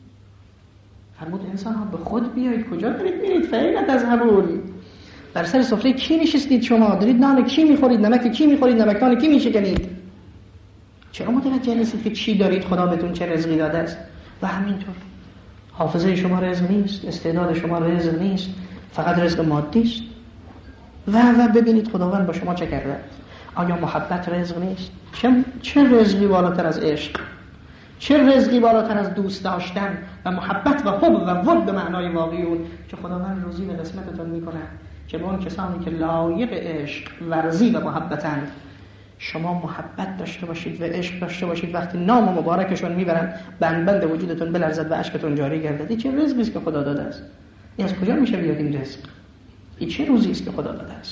فرمود انسان ها به خود بیایید. کجا دارید میرید؟ فعلا تذهبون. بر سر سفره کی نشستید شما؟ دارید نان کی میخورید؟ نمک کی میخورید؟ نمکدان کی میشکنید؟ چرا متوجه نیستید که چی دارید؟ خدا بهتون چه رزقی داده است؟ و همینطور حافظه شما رزق نیست، استعداد شما رزق نیست، فقط رزق مادی است. و و ببینید خداوند با شما چه کرده. آیا محبت رزق نیست؟ چه چه رزقی بالاتر از عشق؟ چه رزقی بالاتر از دوست داشتن و محبت و حب و ود به معنای واقعی اون که خداوند روزی به قسمتتون میکنه که به اون کسانی که لایق عشق ورزی و محبتند شما محبت داشته باشید و عشق داشته باشید. وقتی نام مبارکشون میبرن بند بند وجودتون بلرزد و اشکتون جاری گردد. این چه رزقی است که خدا داده است؟ این از کجا میشه بیاد این رزق؟ این چه روزی است که خدا داده است؟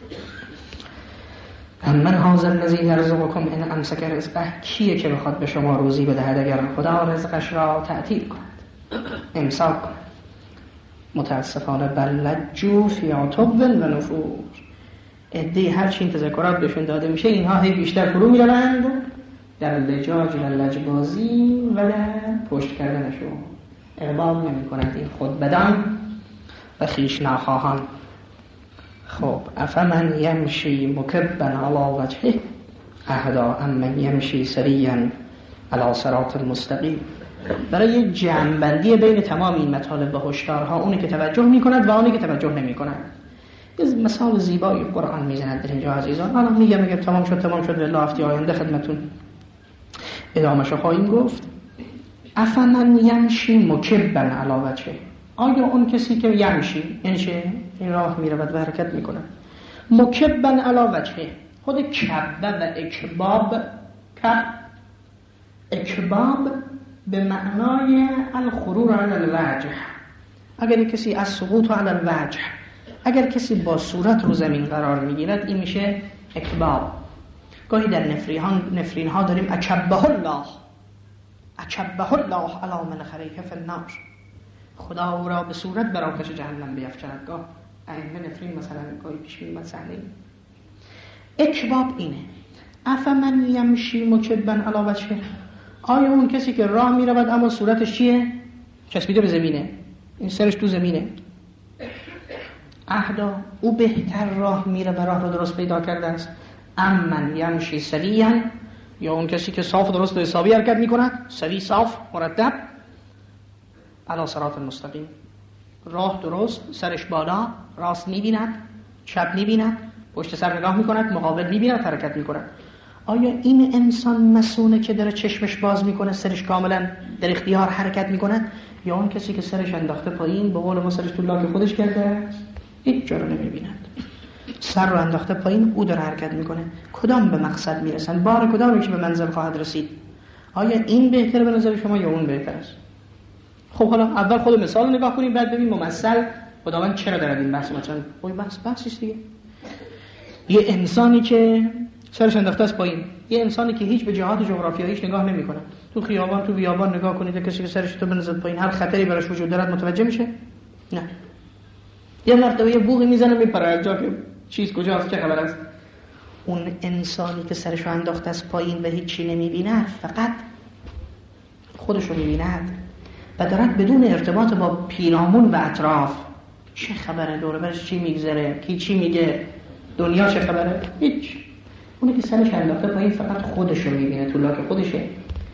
من هذا الذی یرزقکم ان امسک رزقه. کیه که بخواد به شما روزی بدهد اگر خدا رزقش را تعطیل کند، امساک کند؟ متاسفانه بل لجوا فی عتب و نفور. ادعی هر چی این تذکرات بهشون داده میشه اینها هی بیشتر فرو میروند در لجاج و لجبازی و در پشت کردنشون. اقبال نمی کند این خود بدان و خویش ناخواهان. خب افمن یمشی مکبا علی وجهه اهدا ام من یمشی سریا علی صراط المستقیم. برای جمع‌بندی بین تمام این مطالب و هشدارها، اونی که توجه میکند و اونی که توجه نمیکند، یه مثال زیبایی قرآن میزند در اینجا عزیزان. الان میگم اگر تمام شد تمام شد والله هفته آینده خدمتون ادامه‌شو خواهیم گفت. افمن یمشی مکبا علی وجهه. آیا اون کسی که یمشی یعنی چه؟ این راه میرود و حرکت میکنه. مکبا علی وجهه، خود کبه و اکباب، کب اکباب به معنای الخرور علی الوجه. اگر کسی از سقوط علی الوجه اگر کسی با صورت رو زمین قرار میگیرد این میشه اکباب. گاهی در نفرین, نفرین ها داریم اکبه الله، اکبه الله علی من خریه فی النار، خدا او را به صورت بر آتش جهنم بیفکند. گاه ائمه نفرین مثلا گاهی پیش میاد صحنه. اکباب اینه. افمن یمشی مکبا علی وجهه، آیا اون کسی که راه میرود اما صورتش چیه؟ چسبیده به زمینه، این سرش تو زمینه، اهدا، او بهتر راه میره و راه رو درست پیدا کرده است. امن یمشی سویا، یا اون کسی که صاف و درست و حسابی حرکت میکند، سوی، صاف، مرتب، علی صراط المستقیم، راه درست، سرش بالا، راست میبیند، چپ میبیند، پشت سر نگاه میکند، مقابل میبیند، حرکت میکند. آیا این انسان مسونه که داره چشمش باز میکنه، سرش کاملا در اختیار حرکت میکند، یا اون کسی که سرش انداخته پایین، به قول ما سرش تو لاک خودش کرده، هیچ جا رو نمیبیند، سر رو انداخته پایین، او داره حرکت میکنه. کدام به مقصد میرسن؟ بار کدامی که به منزل خواهد رسید؟ آیا این بهتره به نظر شما یا اون بهتر است؟ خب حالا اول خود مثال رو نگاه کنیم، بعد ببین ممثل خداوند چرا داره این بحث مثلا وای بحث بحثش دیگه. یه انسانی که سرش انداخته است پایین، یه انسانی که هیچ به جهات جغرافیاییش نگاه نمیکنه، تو خیابان تو بیابان نگاه کنید، کسی که سرش تو بنزد پایین، هر خطری براش وجود دارد متوجه میشه؟ نه. یه مرتبه یه بوقی میزنه میپره از جا که چیز کجاست، چه خبر است. اون انسانی که سرش انداخته است پایین و هیچی نمیبیند، فقط خودش رو میبیند و دارد بدون ارتباط با پیرامون و اطراف، چه خبره دوره برش چی میگذره، کی چی میگه، دنیا چه خبره، هیچ. اونی که سرش انداخته پایین فقط خودش رو میبینه، تو لاک خودشه،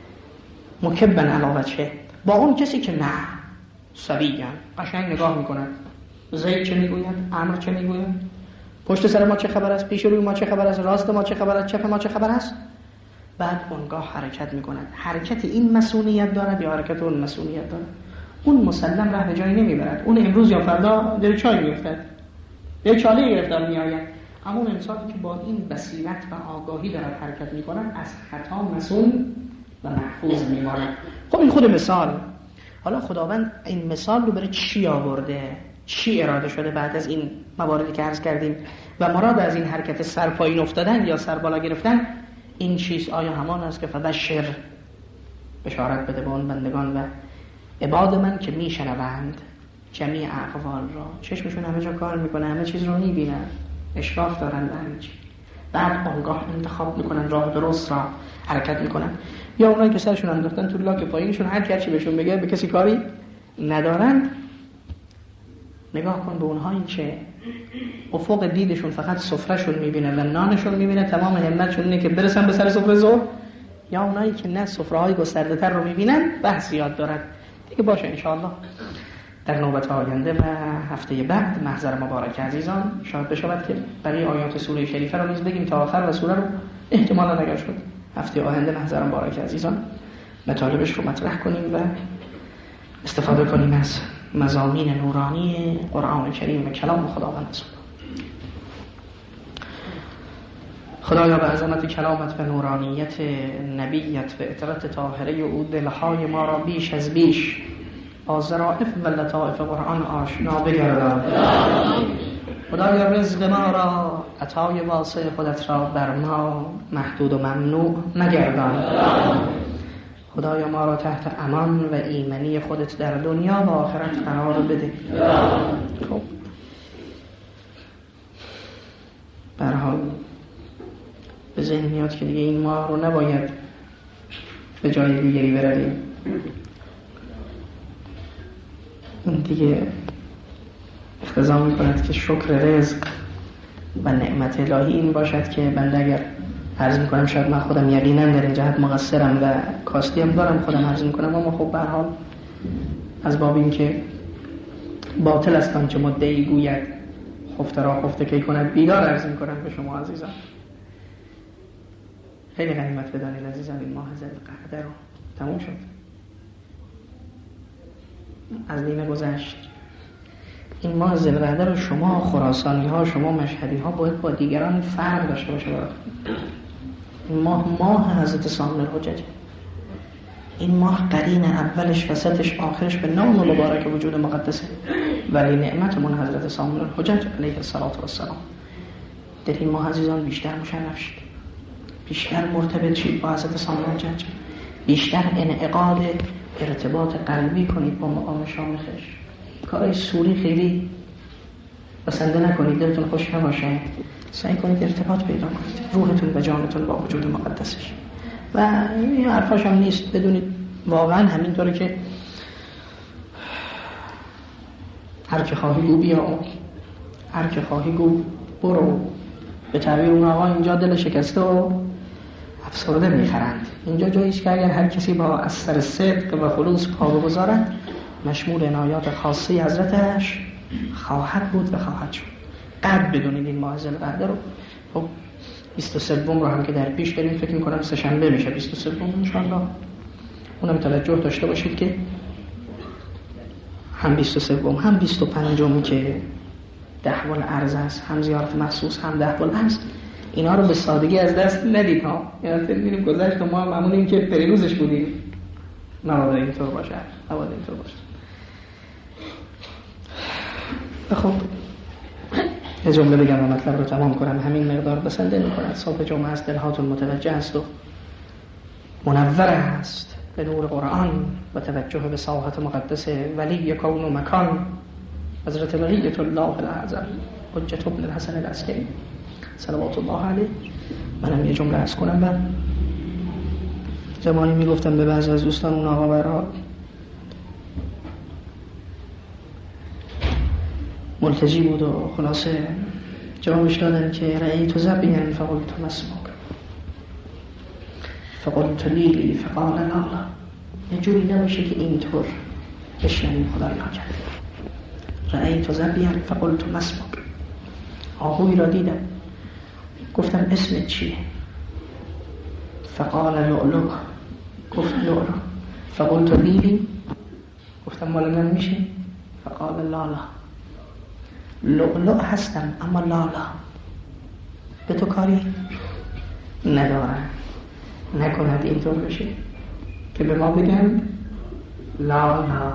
مکبن علی وجهه. با اون کسی که نه، سویان، قشنگ نگاه میکنن، زید چه میگوید، امر چه میگوید، پشت سر ما چه خبر است، پیش روی ما چه خبر است، راست ما چه خبر است، چپ ما چه خبر است. بعد اونگاه حرکت میکنند. حرکت این مسئولیت دارد یا حرکت اون مسئولیت دارد؟ اون مسلم ره به جایی نمیبرد، اون امروز یا فردا در چای میافتد، در چاله گرفتار میآید. اما اون انسانی که با این بصیرت و آگاهی دارد حرکت میکند، از خطا مسئول و محفوظ میماند. خب این خود مثال. حالا خداوند این مثال رو برای چی آورده؟ چی اراده شده بعد از این مواردی که عرض کردیم؟ و مراد از این حرکت سر پایین افتادن یا سر بالا گرفتن این چیز آیا همان است که فبشر، بشارت بده به اون بندگان و عباد من که میشنوند جمیع اقوال را، چشمشون همه جا کار میکنه، همه چیز رو میبینن، اشراف دارن به همه چی، بعد آنگاه انتخاب میکنن راه درست را حرکت میکنن. یا اونایی که سرشون انداختن تو لاک پایینشون، هر کی چی بهشون بگه به کسی کاری ندارن. نگاه کن به اونهایی که افق دیدشون فقط سفرهشون میبینه و نانشون میبینه، تمام همتشون اینه که برسن به سر سفره ظهر. یا اونایی که نه سفره‌های گسترده تر رو میبینن، بحث زیاد دارد دیگه. باشه انشاءالله در نوبت آینده و هفته بعد محضر مبارک عزیزان شاید بشود که بقیه آیات سوره شریفه رو نیز بگیم تا آخر و سوره رو احتمالا اگر شد هفته آینده محضر مبارک عزیزان مطالبش رو مطرح کنیم و استفاده کنیم از مضامین نورانی قرآن کریم و کلام خداوند سبحانه. خدایا به عظمت کلامت و نورانیت نبیت و اطرت طاهره او دلهای ما را بیش از بیش با ظرافت و لطائف قرآن آشنا بگردان. خدایا رزق ما را عطای واسع خودت را بر ما محدود و ممنوع مگردان. خدایا ما را تحت امان و ایمنی خودت در دنیا و آخرت قرار بده. خب برحال به ذهن میاد که دیگه این ماه رو نباید به جای دیگری برویم، اون دیگه اقتضا میکند که شکر رزق و نعمت الهی این باشد که بنده اگر عرض میکنم شاید من خودم یقینا در این جهت مقصرم و کاستی هم دارم خودم عرض میکنم، اما خب به هر حال از باب این که باطل است آنچه مدعی گوید خفته را خفته کی کند بیدار عرض میکنم به شما عزیزان. خیلی غنیمت بدانید عزیزان این ماه ذوالقعده رو تموم شد، از نیمه گذشت. این ماه ذوالقعده رو شما خراسانی ها، شما مشهدی ها باید با دیگران فرق داشته باشه براتون. این ماه ماه حضرت سامن الحجج، این ماه قرین اولش وسطش آخرش به نام مبارک وجود مقدسه، ولی نعمتمون حضرت سامون الحجج علیه السلام. در این ماه عزیزان بیشتر مشرف شید، بیشتر مرتبط شید با حضرت سامون الحجج، بیشتر انعقاد ارتباط قلبی کنید با مقام شامخش. کارای سوری خیلی بسنده نکنید، دلتون خوش نباشه، سعی کنید ارتباط پیدا کنید روحتون و جانتون با وجود مقدسش. و این حرفاش هم نیست، بدونید واقعا همینطوره که هر که خواهی گو بیا، هر که خواهی گو برو. به تعبیر اون آقا اینجا دل شکسته و افسرده میخرند. اینجا جاییست که اگر هر کسی با اثر صدق و خلوص پا بگذارد مشمول عنایات خاصی حضرتش خواهد بود و خواهد شد. قد بدونید این ماه ذوالقعده رو. خب بیست و سه رو هم که در پیش داریم، فکر می‌کنم سه شنبه میشه بیست و سه ان شاء الله. اونم توجه داشته باشید که هم بیست و سه هم بیست و پنج که ده الارض است، هم زیارت مخصوص، هم ده الارض، اینا رو به سادگی از دست ندید ها. یعنی ببینیم گذشت ما هم همونیم که پریروزش بودیم. نباید اینطور باشه، نباید اینطور باشه. خب یه جمله بگم و مطلب رو تمام کنم. همین مقدار بسنده می‌کند. صبح جمعه است، دلهاتون متوجه است و منور است به نور قرآن و توجه به ساحت مقدس ولی کون و مکان حضرت بقیت الله الاعظم حجت ابن الحسن العسکری صلوات الله علیه. منم یه جمله عرض کنم. و زمانی میگفتم به بعضی از دوستان اون آقا برای ملتجی بود و خلاصه جوابش دادن که رأیت زبیان فقلت مسموک فقلت لیلی فقال لا. یه جوری نباشه که اینطور بشنیم خدا یا کرد. رأیت زبیان فقلت مسموک، آهوی را دیدم گفتم اسمت چیه؟ فقال لؤلؤ، گفت لؤلؤ. فقلت لیلی، گفتم مال من میشه؟ فقال لالا. لؤلؤ هستم اما لالا. به تو کاری ندارم. نکند اینطور بشه که به ما بگن لالا،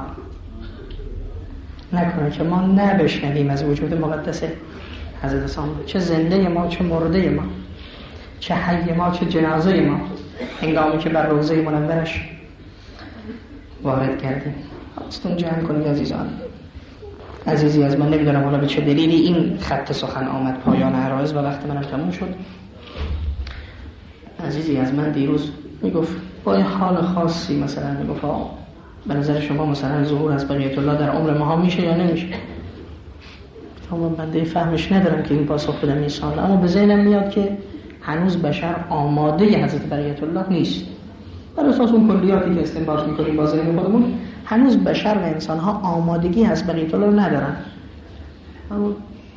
نکنه که ما نبشنویم از وجود مقدس حضرت سامون، چه زنده ما چه مرده ما، چه حی ما چه جنازه ما، هنگامی که بر روضه منورش وارد کردیم. حواستون جمع کنید عزیزان. عزیزی از من، نمیدونم حالا به چه دلیلی این خط سخن آمد پایان عرایض و وقت منم تموم شد. عزیزی از من دیروز میگفت با این حال خاصی مثلا میگفت به نظر شما مثلا ظهور از بقیت الله در عمر ما میشه یا نمیشه؟ اما بنده فهمش ندارم که این پاسخ بدم این سال، اما به ذهنم میاد که هنوز بشر آماده حضرت بقیت الله نیست. بر اساس اون کلیاتی که استنباط میکنیم با ذهن خودمون، هنوز بشر و انسان ها آمادگی از بقیت الله رو ندارن. اما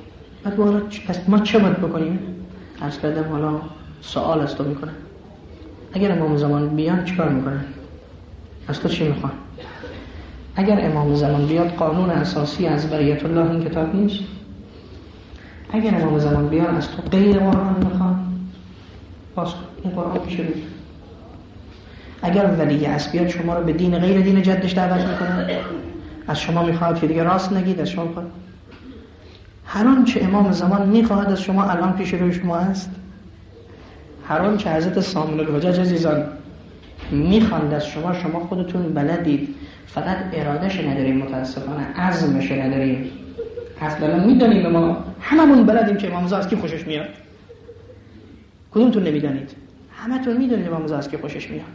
پس ما چه باید بکنیم؟ عرض کردم حالا سوال از تو میکنم. اگر امام زمان بیان چیکار میکنن؟ از تو چی میخوان؟ اگر امام زمان بیاد قانون اساسی از بقیت الله این کتاب نیست؟ اگر امام زمان بیان از تو غیر قرآن میخوان؟ باز این قرآن پیش روی. اگر ولی از بیاد شما رو به دین غیر دین جدش دعوت میکنه، از شما میخواد که دیگه راست نگید، از شما میخواد هر آنچه امام زمان میخواهد از شما الان پیش روی شما است. هر آنچه حضرت سامون الحجج عزیزان میخواند از شما، شما خودتون بلدید، فقط ارادهش نداریم، متاسفانه عزمش نداریم. اصلا میدونیم، ما هممون بلدیم که امام زمان از کی خوشش میاد. کدومتون نمیدونید؟ همتون میدونید امام زمان از کی خوشش میاد،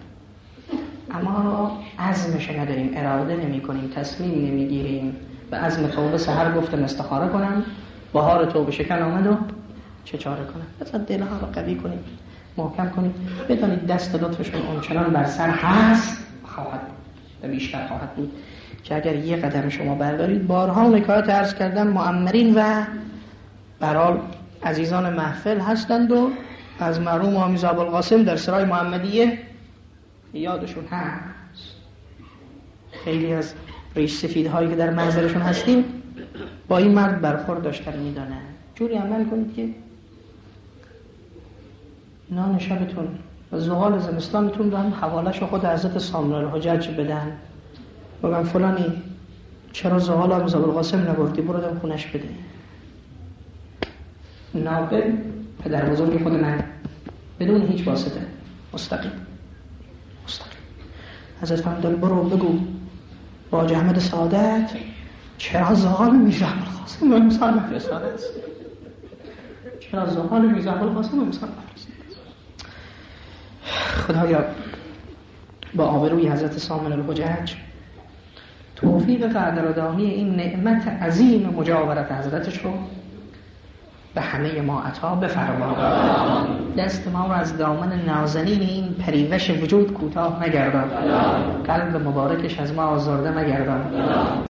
اما عزمش نداریم، اراده نمی کنیم، تصمیم نمیگیریم. به عزم توبه سحر گفتم استخاره کنم، بهار توبه شکن آمد و چه چاره کنم. بذار دلها رو قوی کنیم، محکم کنیم، بدانید دست لطفشون اونچنان بر سر هست خواهد بود و بیشتر خواهد بود که اگر یه قدم شما بردارید. بارها نکات عرض کردم، معمرین و برال عزیزان محفل هستند و از مرحوم آمیز ابوالقاسم در سرای محمدیه یادشون هست. خیلی از ریش سفیدهایی که در محضرشون هستیم با این مرد برخورد داشتن، میدانن. جوری عمل کنید که نان شبتون زغال زمستان میتونن حوالش خود حضرت سامر الحجج بدن، بگن فلانی چرا زغال آمیز ابوالقاسم نبردی، برو دم خونش بده. ناقل پدر بزرگ خود من بدون هیچ واسطه مستقیم مستقیم حضرت فرمودن برو بگو با حاج احمد سعادت چرا زغال میرزا ابوالقاسم به امسال مفرستاده است، چرا زغال میرزا ابوالقاسم به امسال مفرستاده است. خدایا با آبروی حضرت سامر الحجج توفیق قدردانی این نعمت عظیم مجاورت حضرتش رو به همه ما عطا بفرما. دست ما رو از دامن نازنین این پریوش وجود کوتاه نگردان، قلب مبارکش از ما آزرده مگردان.